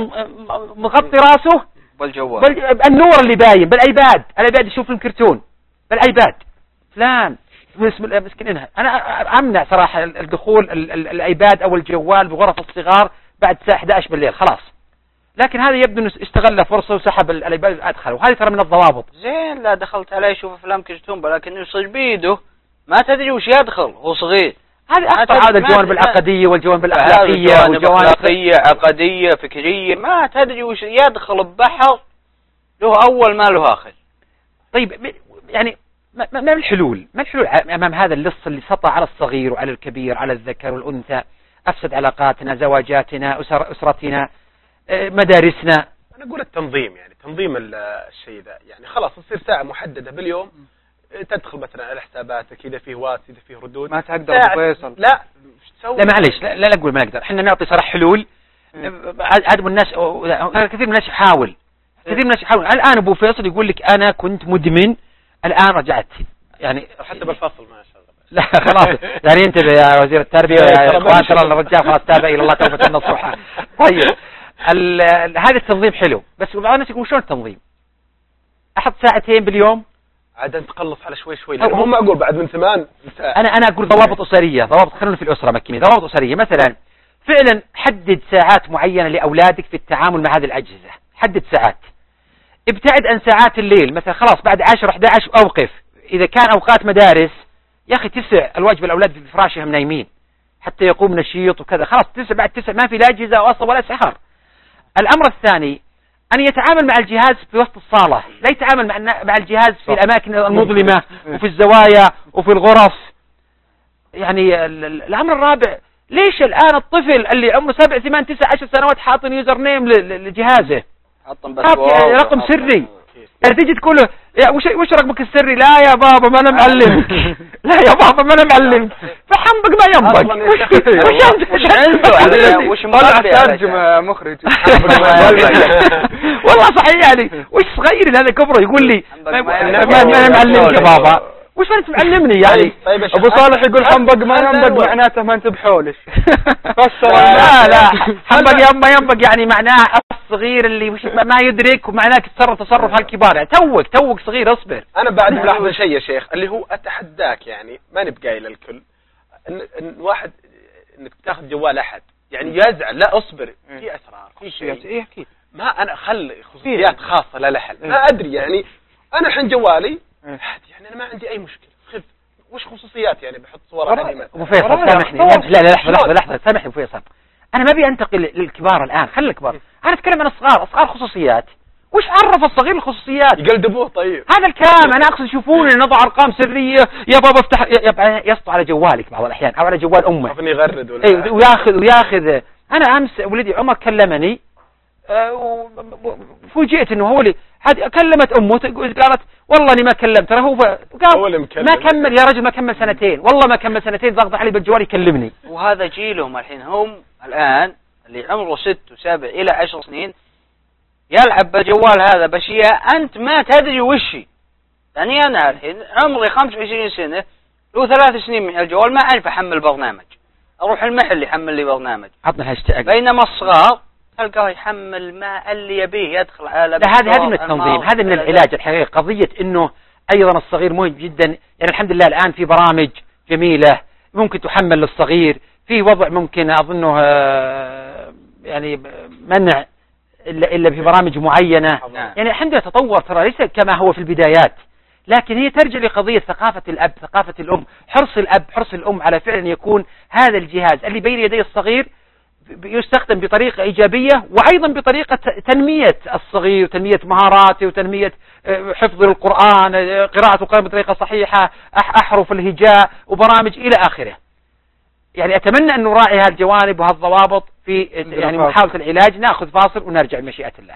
مغطي راسه بالجوال بل... النور اللي باين بالايباد، الايباد يشوف فيلم كرتون بالايباد فلان بسم الله مسكينها. انا امنع صراحة الدخول ال... ال... الايباد او الجوال بغرف الصغار بعد الساعة احد عشر بالليل خلاص. لكن هذا يبدو انه استغل فرصة وسحب الايباد ادخل، وهذه ترى من الضوابط. زين لا دخلت عليه يشوف افلام كرتون ولكن يصج بيده ما تدري وش يدخل هو صغير. هذه أخطر، هذا الجوانب العقدية والجوانب الأخلاقية والجوانب أخلاقية عقدية فكرية ما تدري وش يدخل ببحر له أول ما له آخر. طيب يعني ما, ما الحلول؟ ما الحلول أمام هذا اللص اللي سطع على الصغير وعلى الكبير على الذكر والأنثى، أفسد علاقاتنا، زواجاتنا، أسر أسرتنا، مدارسنا؟ أنا أقول التنظيم، يعني تنظيم الشيء ذا. يعني خلاص تصير ساعة محددة باليوم تدخل مثلا على حساباتك إذا فيه واتس إذا فيه ردود. ما تقدر فيصل. لا لا معلش لا لا أقول ما نقدر. إحنا نعطي صراحة حلول. عدم الناس كثير من الناس يحاول كثير من الناس يحاول. الآن أبو فيصل يقول لك أنا كنت مدمن الآن رجعت يعني حتى بالفصل ما شاء الله. لا خلاص يعني انتبه يا وزير التربية يا إخوان ترى الرجال خلاص تابع إلى الله توبة نصوحة. طيب هذا التنظيم حلو، بس بعض الناس يقول شلون التنظيم؟ أحط ساعتين باليوم عاد انت تقلص على شوي شوي لأنه هم أقول بعد من ثمان ساعة. أنا أنا أقول ضوابط أسرية، ضوابط خلونا في الأسرة مكينة، ضوابط أسرية. مثلا فعلا حدد ساعات معينة لأولادك في التعامل مع هذه الأجهزة، حدد ساعات. ابتعد عن ساعات الليل مثلا، خلاص بعد عشرة أحد عشر أوقف. إذا كان أوقات مدارس يا أخي تسع الواجب الأولاد في فراشهم نايمين حتى يقوم نشيط وكذا، خلاص تسع بعد تسع ما في لا أجهزة وأصلا ولا سحر. الأمر الثاني أن يتعامل مع الجهاز في وسط الصالة، لا يتعامل مع مع الجهاز في الأماكن المظلمة وفي الزوايا وفي الغرف. يعني الأمر الرابع، ليش الآن الطفل اللي عمره سبع ثمان تسع عشر سنوات حاطن يوزر نيم لجهازه، رقم سري، تيجي تقول له وش وش رقمك السري؟ لا يا بابا ما انا معلمك. لا يا بابا ما انا معلمك. فحنبق ما ينبق. وش وش عنده؟ وش مخرج ترجمة مخرج. والله صحيح يعني وش صغير هذا كبره يقول لي ما انا معلمك يا بابا. وش انت معلمني يعني؟ ابو صالح يقول حنبق ما ينبق معناته ما انت بحولش. فسر. لا لا حنبق يما ينبق يعني معناه الصغير اللي مش ما يدرك، ومعناه تصرف تصرف هالكبار. يعني توك توك صغير اصبر. انا بعد ملاحظ شيء يا شيخ اللي هو اتحداك، يعني ما نبقى الى الكل ان, إن واحد انك تاخذ جوال احد يعني يزعل. لا اصبر في اسرار في شيء. ايه اكيد ما انا خلي خصوصيات خاصة لا لحل ما ادري يعني انا الحين جوالي يعني انا ما عندي اي مشكله، خذ وش خصوصيات يعني بحط صور عليه. ابو فيصل سامحني، لا لا لحظه لحظه لحظه سامحني ابو فيصل، انا ما ابي انتقل للكبار الان، خلي الكبار، انا اتكلم عن الصغار. الصغار خصوصيات، وش عرف الصغير الخصوصيات؟ يقلدبوه. طيب هذا الكلام انا اقصد يشوفون نضع ارقام سريه، يا بابا افتح، يبقى يسطو على جوالك بعض الاحيان او على جوال امه يغرد ولا اي وياخذ وياخذ. انا امس ولدي عمر كلمني، فوجئت انه هو اللي هذه كلمت امه قالت والله اني ما كلمت ترى هو قال ما كمل يا رجل، ما كمل سنتين، والله ما كمل سنتين، ضغط علي بالجوال يكلمني. وهذا جيلهم الحين، هم الان اللي عمره ست وسبع الى عشر سنين يلعب بالجوال هذا باشياء انت ما تدري وشي. يعني انا الحين عمري خمسة وعشرين سنه، له ثلاث سنين من الجوال ما اعرف احمل برنامج، اروح المحل يحمل لي برنامج. عطنا هاشتاج. بينما الصغار تلقاه يحمل ما اللي يبيه، يدخل على هذه هذه من التنظيم، هذا من العلاج الحقيقي. قضيه انه ايضا الصغير مهم جدا، يعني الحمد لله الان في برامج جميله ممكن تحمل للصغير، في وضع ممكن اظنه يعني منع الا الا في برامج معينه. يعني الحمد لله تطور، ترى ليس كما هو في البدايات، لكن هي ترجع لقضيه ثقافه الاب، ثقافه الام، حرص الاب حرص الام على فعلا يكون هذا الجهاز اللي بين يدي الصغير يستخدم بطريقة إيجابية، وأيضا بطريقة تنمية الصغير وتنمية مهاراته وتنمية حفظ القرآن، قراءة القرآن بطريقة صحيحة، أحرف الهجاء وبرامج إلى آخره. يعني أتمنى أن نراعي هالجوانب وهالضوابط في يعني محاولة العلاج. نأخذ فاصل ونرجع بمشيئة الله.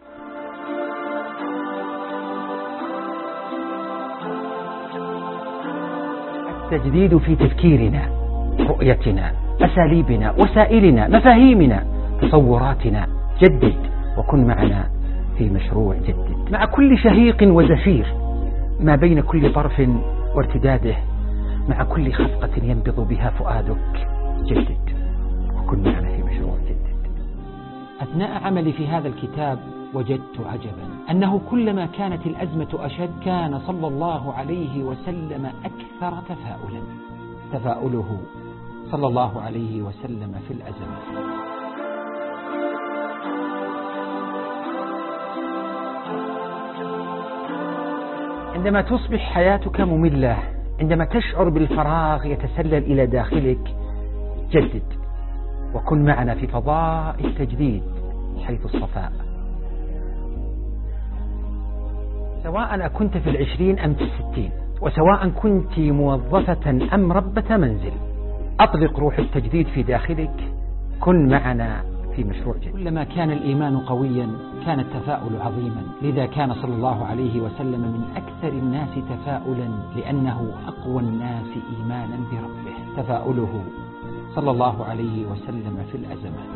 التجديد في تفكيرنا، رؤيتنا، أساليبنا، وسائلنا، مفاهيمنا، تصوراتنا. جدد وكن معنا في مشروع جدد، مع كل شهيق وزفير، ما بين كل طرف وارتداده، مع كل خفقة ينبض بها فؤادك. جدد وكن معنا في مشروع جدد. أثناء عملي في هذا الكتاب وجدت عجبا، أنه كلما كانت الأزمة أشد كان صلى الله عليه وسلم أكثر تفاؤلا. تفاؤله صلى الله عليه وسلم في الأزمة. عندما تصبح حياتك مملة، عندما تشعر بالفراغ يتسلل إلى داخلك، جدد وكن معنا في فضاء التجديد حيث الصفاء. سواء أكنت في العشرين أم في الستين، وسواء كنت موظفة أم ربة منزل، أطلق روح التجديد في داخلك، كن معنا في مشروع جديد. كلما كان الإيمان قويا كان التفاؤل عظيما، لذا كان صلى الله عليه وسلم من أكثر الناس تفاؤلا، لأنه أقوى الناس إيمانا بربه. تفاؤله صلى الله عليه وسلم في الأزمات.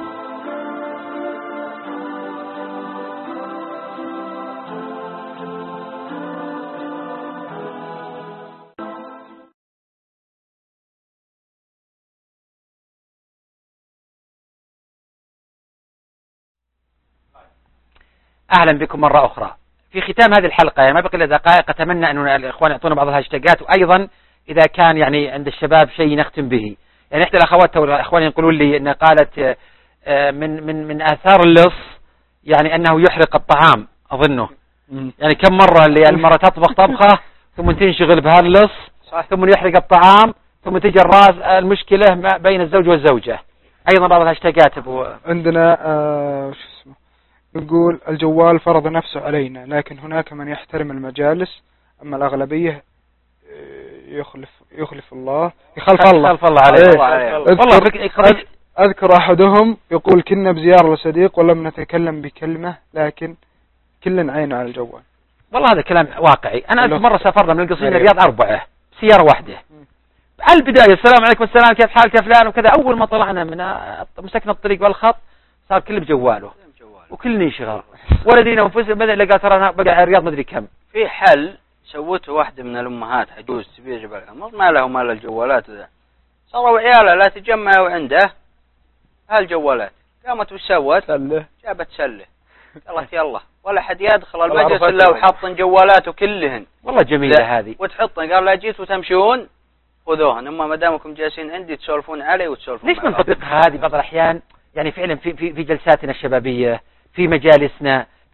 أهلا بكم مرة أخرى في ختام هذه الحلقة. يعني ما بقي إلا دقائق، أتمنى أن الإخوان يعطونا بعض الهاشتاجات، وأيضا إذا كان يعني عند الشباب شيء نختم به. يعني إحدى الأخوات والإخوان يقولون لي أن قالت من من من آثار اللص يعني أنه يحرق الطعام، أظنه يعني كم مرة اللي المرة تطبخ طبخة ثم تنشغل بهاللص، ثم يحرق الطعام، ثم تجي الراس المشكلة بين الزوج والزوجة. أيضا بعض الهاشتاجات أبو عندنا آه شو اسمه يقول الجوال فرض نفسه علينا، لكن هناك من يحترم المجالس، أما الأغلبية يخلف يخلف الله يخلف الله يخلف الله عليه. أذكر, أذكر أحدهم يقول كنا بزيارة لصديق ولم نتكلم بكلمة، لكن كل عين على الجوال. والله هذا كلام واقعي. أنا أذكر مرة سافرنا من القصيم للرياض أربعة سيارة واحدة. البداية السلام عليكم والسلام كيف حالك يا فلان وكذا. أول ما طلعنا من مسكنا الطريق والخط صار كل بجواله وكل ينشغل، ولدينا وفز بدأ لقى ترى أنا بقى على الرياض ما أدري كم. في حل سوته واحدة من الأمهات عجوز تبي جبل الأمر، ما له مال الجوالات ذا، صاروا عيالها لا تجمعوا عنده هالجوالات، قامت وسوت جابت سلة قالت يلا ولا حد يدخل المجلس إلا وحاطن جوالاته كلهن. والله جميلة هذه. وتحطن قال لا جيت وتمشون خذوهن، أما ما دامكم جالسين عندي تسولفون علي وتسولفون. ليش من تطبيقها هذه بعض الأحيان؟ يعني فعلا في في في جلساتنا الشبابية، في مجالسنا،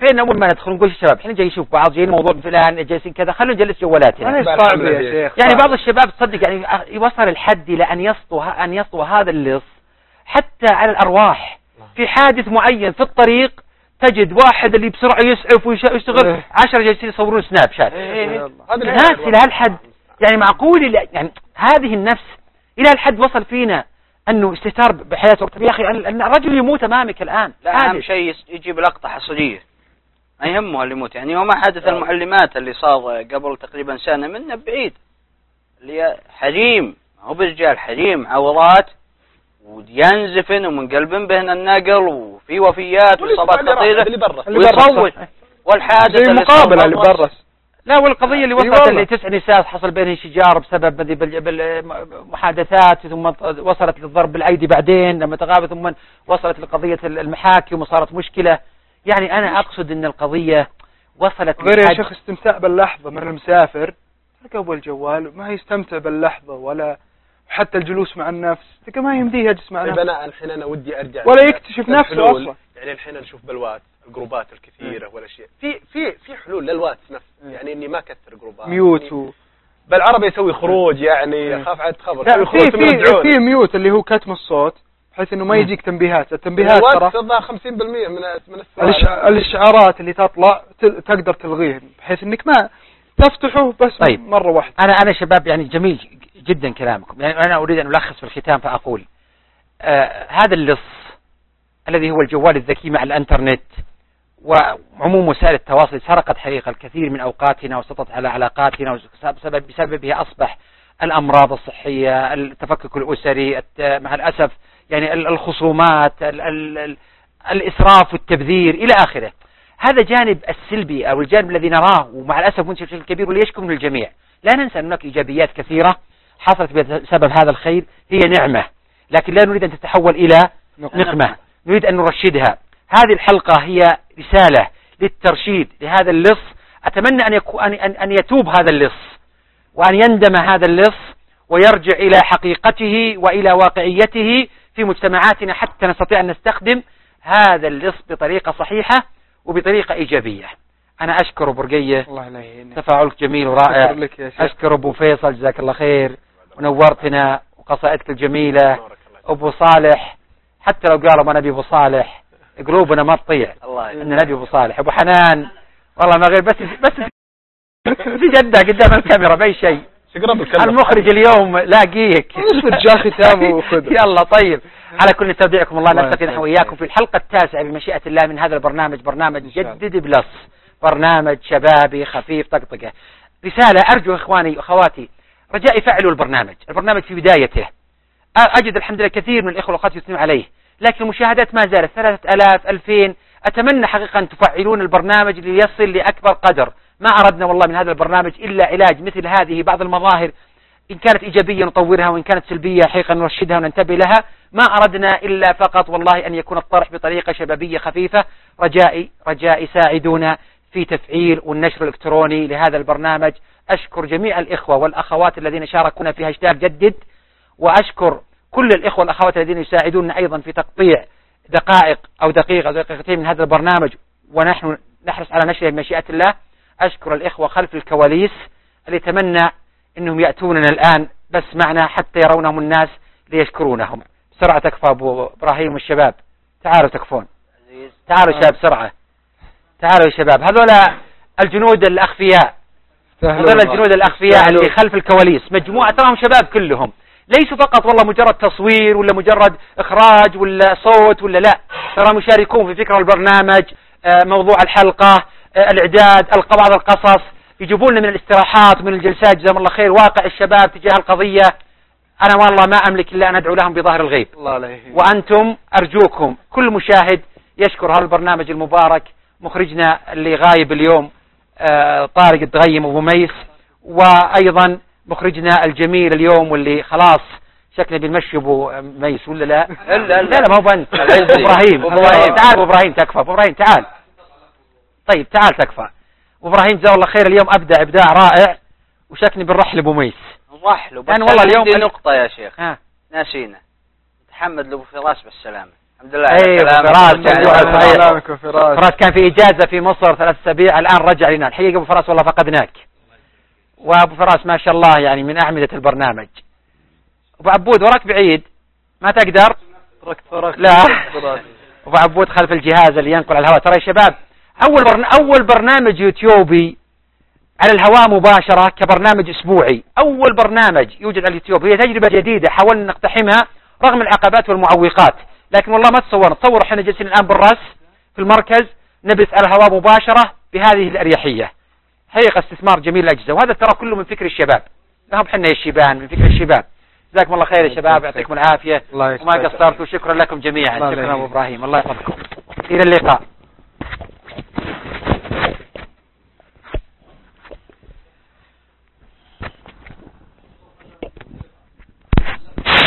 فين اول ما ندخل نقول الشباب احنا جاي نشوف بعض جايين موضوع فلان جالسين كذا خلونا نجلس جوالاتنا. انا صعب يا شيخ يعني بعض الشباب تصدق يعني يوصل الحد الى ان يسطو ان يسطو هذا اللص حتى على الارواح. في حادث معين في الطريق تجد واحد اللي بسرعه يسعف ويشتغل عشرة جالسين يصورون سناب شات. الناس الى هالحد يعني معقول يعني هذه النفس الى هالحد وصل فينا انه استهتار بحياته. يا اخي ان الرجل يموت امامك الان. لا اهم شيء يجيب لقطه حصريه ما يهمه اللي يموت. يعني وما حدث المعلمات اللي صار قبل تقريبا سنه منا بعيد اللي حريم هو برجال حريم عورات وينزفن ومن قلب بهن النقل وفي وفيات وإصابات خطيرة ويصوت والحادث اللي مقابلة اللي برس. لا والقضية اللي وصلت اللي تسع نساء حصل بينهم شجار بسبب بالمحادثات ثم وصلت للضرب بالأيدي بعدين لما تغابت ثم وصلت لقضية المحاكم وصارت مشكلة. يعني أنا أقصد أن القضية وصلت غير يا شيخ استمتاع باللحظة. من المسافر تلقى الجوال ما يستمتع باللحظة ولا حتى الجلوس مع النفس تلقى ما يمديه يجلس مع نفسه. أنا الحين أنا ودي أرجع ولا يكتشف نفسه أصلا. يعني الحين نشوف بالواتس الجروبات الكثيرة ولا شيء في في في حلول للواتس نفسه. يعني إني ما كثر جروبات ميوت و... بالعربي يسوي خروج يعني خاف عاد خبر. لا في في في ميوت اللي هو كتم الصوت بحيث إنه ما يجيك تنبيهات. التنبيهات ترى خمسين بالمئة من من الإشعارات اللي تطلع تقدر تلغيه بحيث إنك ما تفتحه بس طيب. مرة واحدة. أنا أنا شباب يعني جميل جدا كلامكم. يعني أنا أريد أن ألخص في الختام فأقول آه هذا اللص الذي هو الجوال الذكي مع الانترنت وعموم وسائل التواصل سرقت حقيقة الكثير من أوقاتنا وسطت على علاقاتنا وبسبب بسببها أصبح الأمراض الصحية التفكك الأسري مع الأسف يعني الخصومات ال ال ال الإسراف والتبذير إلى آخره. هذا جانب السلبي أو الجانب الذي نراه ومع الأسف منتشر بشكل كبير واللي يشكو منه الجميع. لا ننسى أن هناك إيجابيات كثيرة حصلت بسبب هذا الخير هي نعمة لكن لا نريد أن تتحول إلى نقمة. نريد أن نرشدها. هذه الحلقة هي رسالة للترشيد لهذا اللص. أتمنى أن, يكون أن, أن يتوب هذا اللص وأن يندم هذا اللص ويرجع إلى حقيقته وإلى واقعيته في مجتمعاتنا حتى نستطيع أن نستخدم هذا اللص بطريقة صحيحة وبطريقة إيجابية. أنا أشكر أبو رقية تفاعلك جميل ورائع. أشكر أبو فيصل جزاك الله خير ونورتنا وقصائدك الجميلة. أبو صالح حتى لو قالوا ما نبي أبو صالح قلوبنا ما تطيع إن نبي أبو صالح. أبو حنان والله ما غير بس بس في جدة قدام الكاميرا بأي شيء. المخرج اليوم لاقيك جاء ختامه وخذ يلا. طيب على كل نستودعكم الله نلتقي نحن وإياكم في الحلقة التاسعة بمشيئة الله من هذا البرنامج برنامج جدد بلس برنامج شبابي خفيف طقطقة. رسالة أرجو إخواني وأخواتي رجاء فعلوا البرنامج. البرنامج في بدايته أجد الحمد لله كثير من الإخوة والأخوات يثنون عليه لكن المشاهدات ما زالت ثلاثة آلاف ألفين. أتمنى حقيقة أن تفعلون البرنامج ليصل لأكبر قدر. ما أردنا والله من هذا البرنامج إلا علاج مثل هذه بعض المظاهر إن كانت إيجابية نطورها وإن كانت سلبية حقيقة نرشدها وننتبه لها. ما أردنا إلا فقط والله أن يكون الطرح بطريقة شبابية خفيفة. رجائي رجائي ساعدونا في تفعيل والنشر الإلكتروني لهذا البرنامج. أشكر جميع الإخوة والأخوات الذين شاركونا في هاشتاج جدد وأشكر كل الإخوة والأخوات الذين يساعدوننا أيضا في تقطيع دقائق أو دقيقة أو دقيقتين من هذا البرنامج ونحن نحرص على نشره بمشيئة الله. أشكر الإخوة خلف الكواليس اللي تمنى أنهم يأتوننا الآن بس معنا حتى يرونهم الناس ليشكرونهم. بسرعة تكفى أبو إبراهيم والشباب تعالوا تكفون. تعالوا شباب بسرعة تعالوا يا شباب. هذول الجنود الأخفياء هذول الجنود الأخفياء اللي خلف الكواليس مجموعة تراهم شباب كلهم ليسوا فقط والله مجرد تصوير ولا مجرد إخراج ولا صوت ولا لا ترى مشاركون في فكرة البرنامج موضوع الحلقة الإعداد ألقى بعض القصص يجيبون لنا من الاستراحات ومن الجلسات جزاهم الله خير واقع الشباب تجاه القضية. أنا والله ما أملك إلا أن أدعو لهم بظاهر الغيب. وأنتم أرجوكم كل مشاهد يشكر هذا البرنامج المبارك مخرجنا اللي غايب اليوم طارق الدغيم أبو ميس وأيضا مخرجنا الجميل اليوم واللي خلاص شكله بنمشي أبو ميس ولا لا لا لا, لا ما هو أنت إبراهيم. تعال أبو إبراهيم تكفى أبو إبراهيم تعال. طيب تعال تكفى وإبراهيم جزاه الله خير اليوم أبدع إبداع رائع وشكني بنرحل أبو ميس نرحله بس يعني والله اليوم نقطة يا شيخ ها. ناسينا تحمد له في راس بالسلامة. الحمد لله. اي فراس فراس كان في اجازة في مصر ثلاث اسابيع، الان رجع لنا. الحقيقة ابو فراس والله فقدناك، وابو فراس ما شاء الله يعني من اعمدة البرنامج. ابو عبود وراك بعيد ما تقدر لا ابو عبود خلف الجهاز اللي ينقل على الهواء. ترى يا شباب اول برن... اول برنامج يوتيوبي على الهواء مباشرة كبرنامج اسبوعي، اول برنامج يوجد على اليوتيوب. هي تجربة جديدة حاولنا نقتحمها رغم العقبات والمعوقات، لكن والله ما تصور تصور احنا جالسين الان بالراس في المركز نبث على الهواء مباشرة بهذه الاريحية. حقيقة استثمار جميل الاجهزة، وهذا ترى كله من فكر الشباب، نهب حنا يا الشيبان من فكر الشباب. جزاكم الله خير يا شباب، يعطيكم العافية وما قصرتوا. شكرا لكم جميعا. شكرا ابو ابراهيم، الله يحفظكم. الى اللقاء.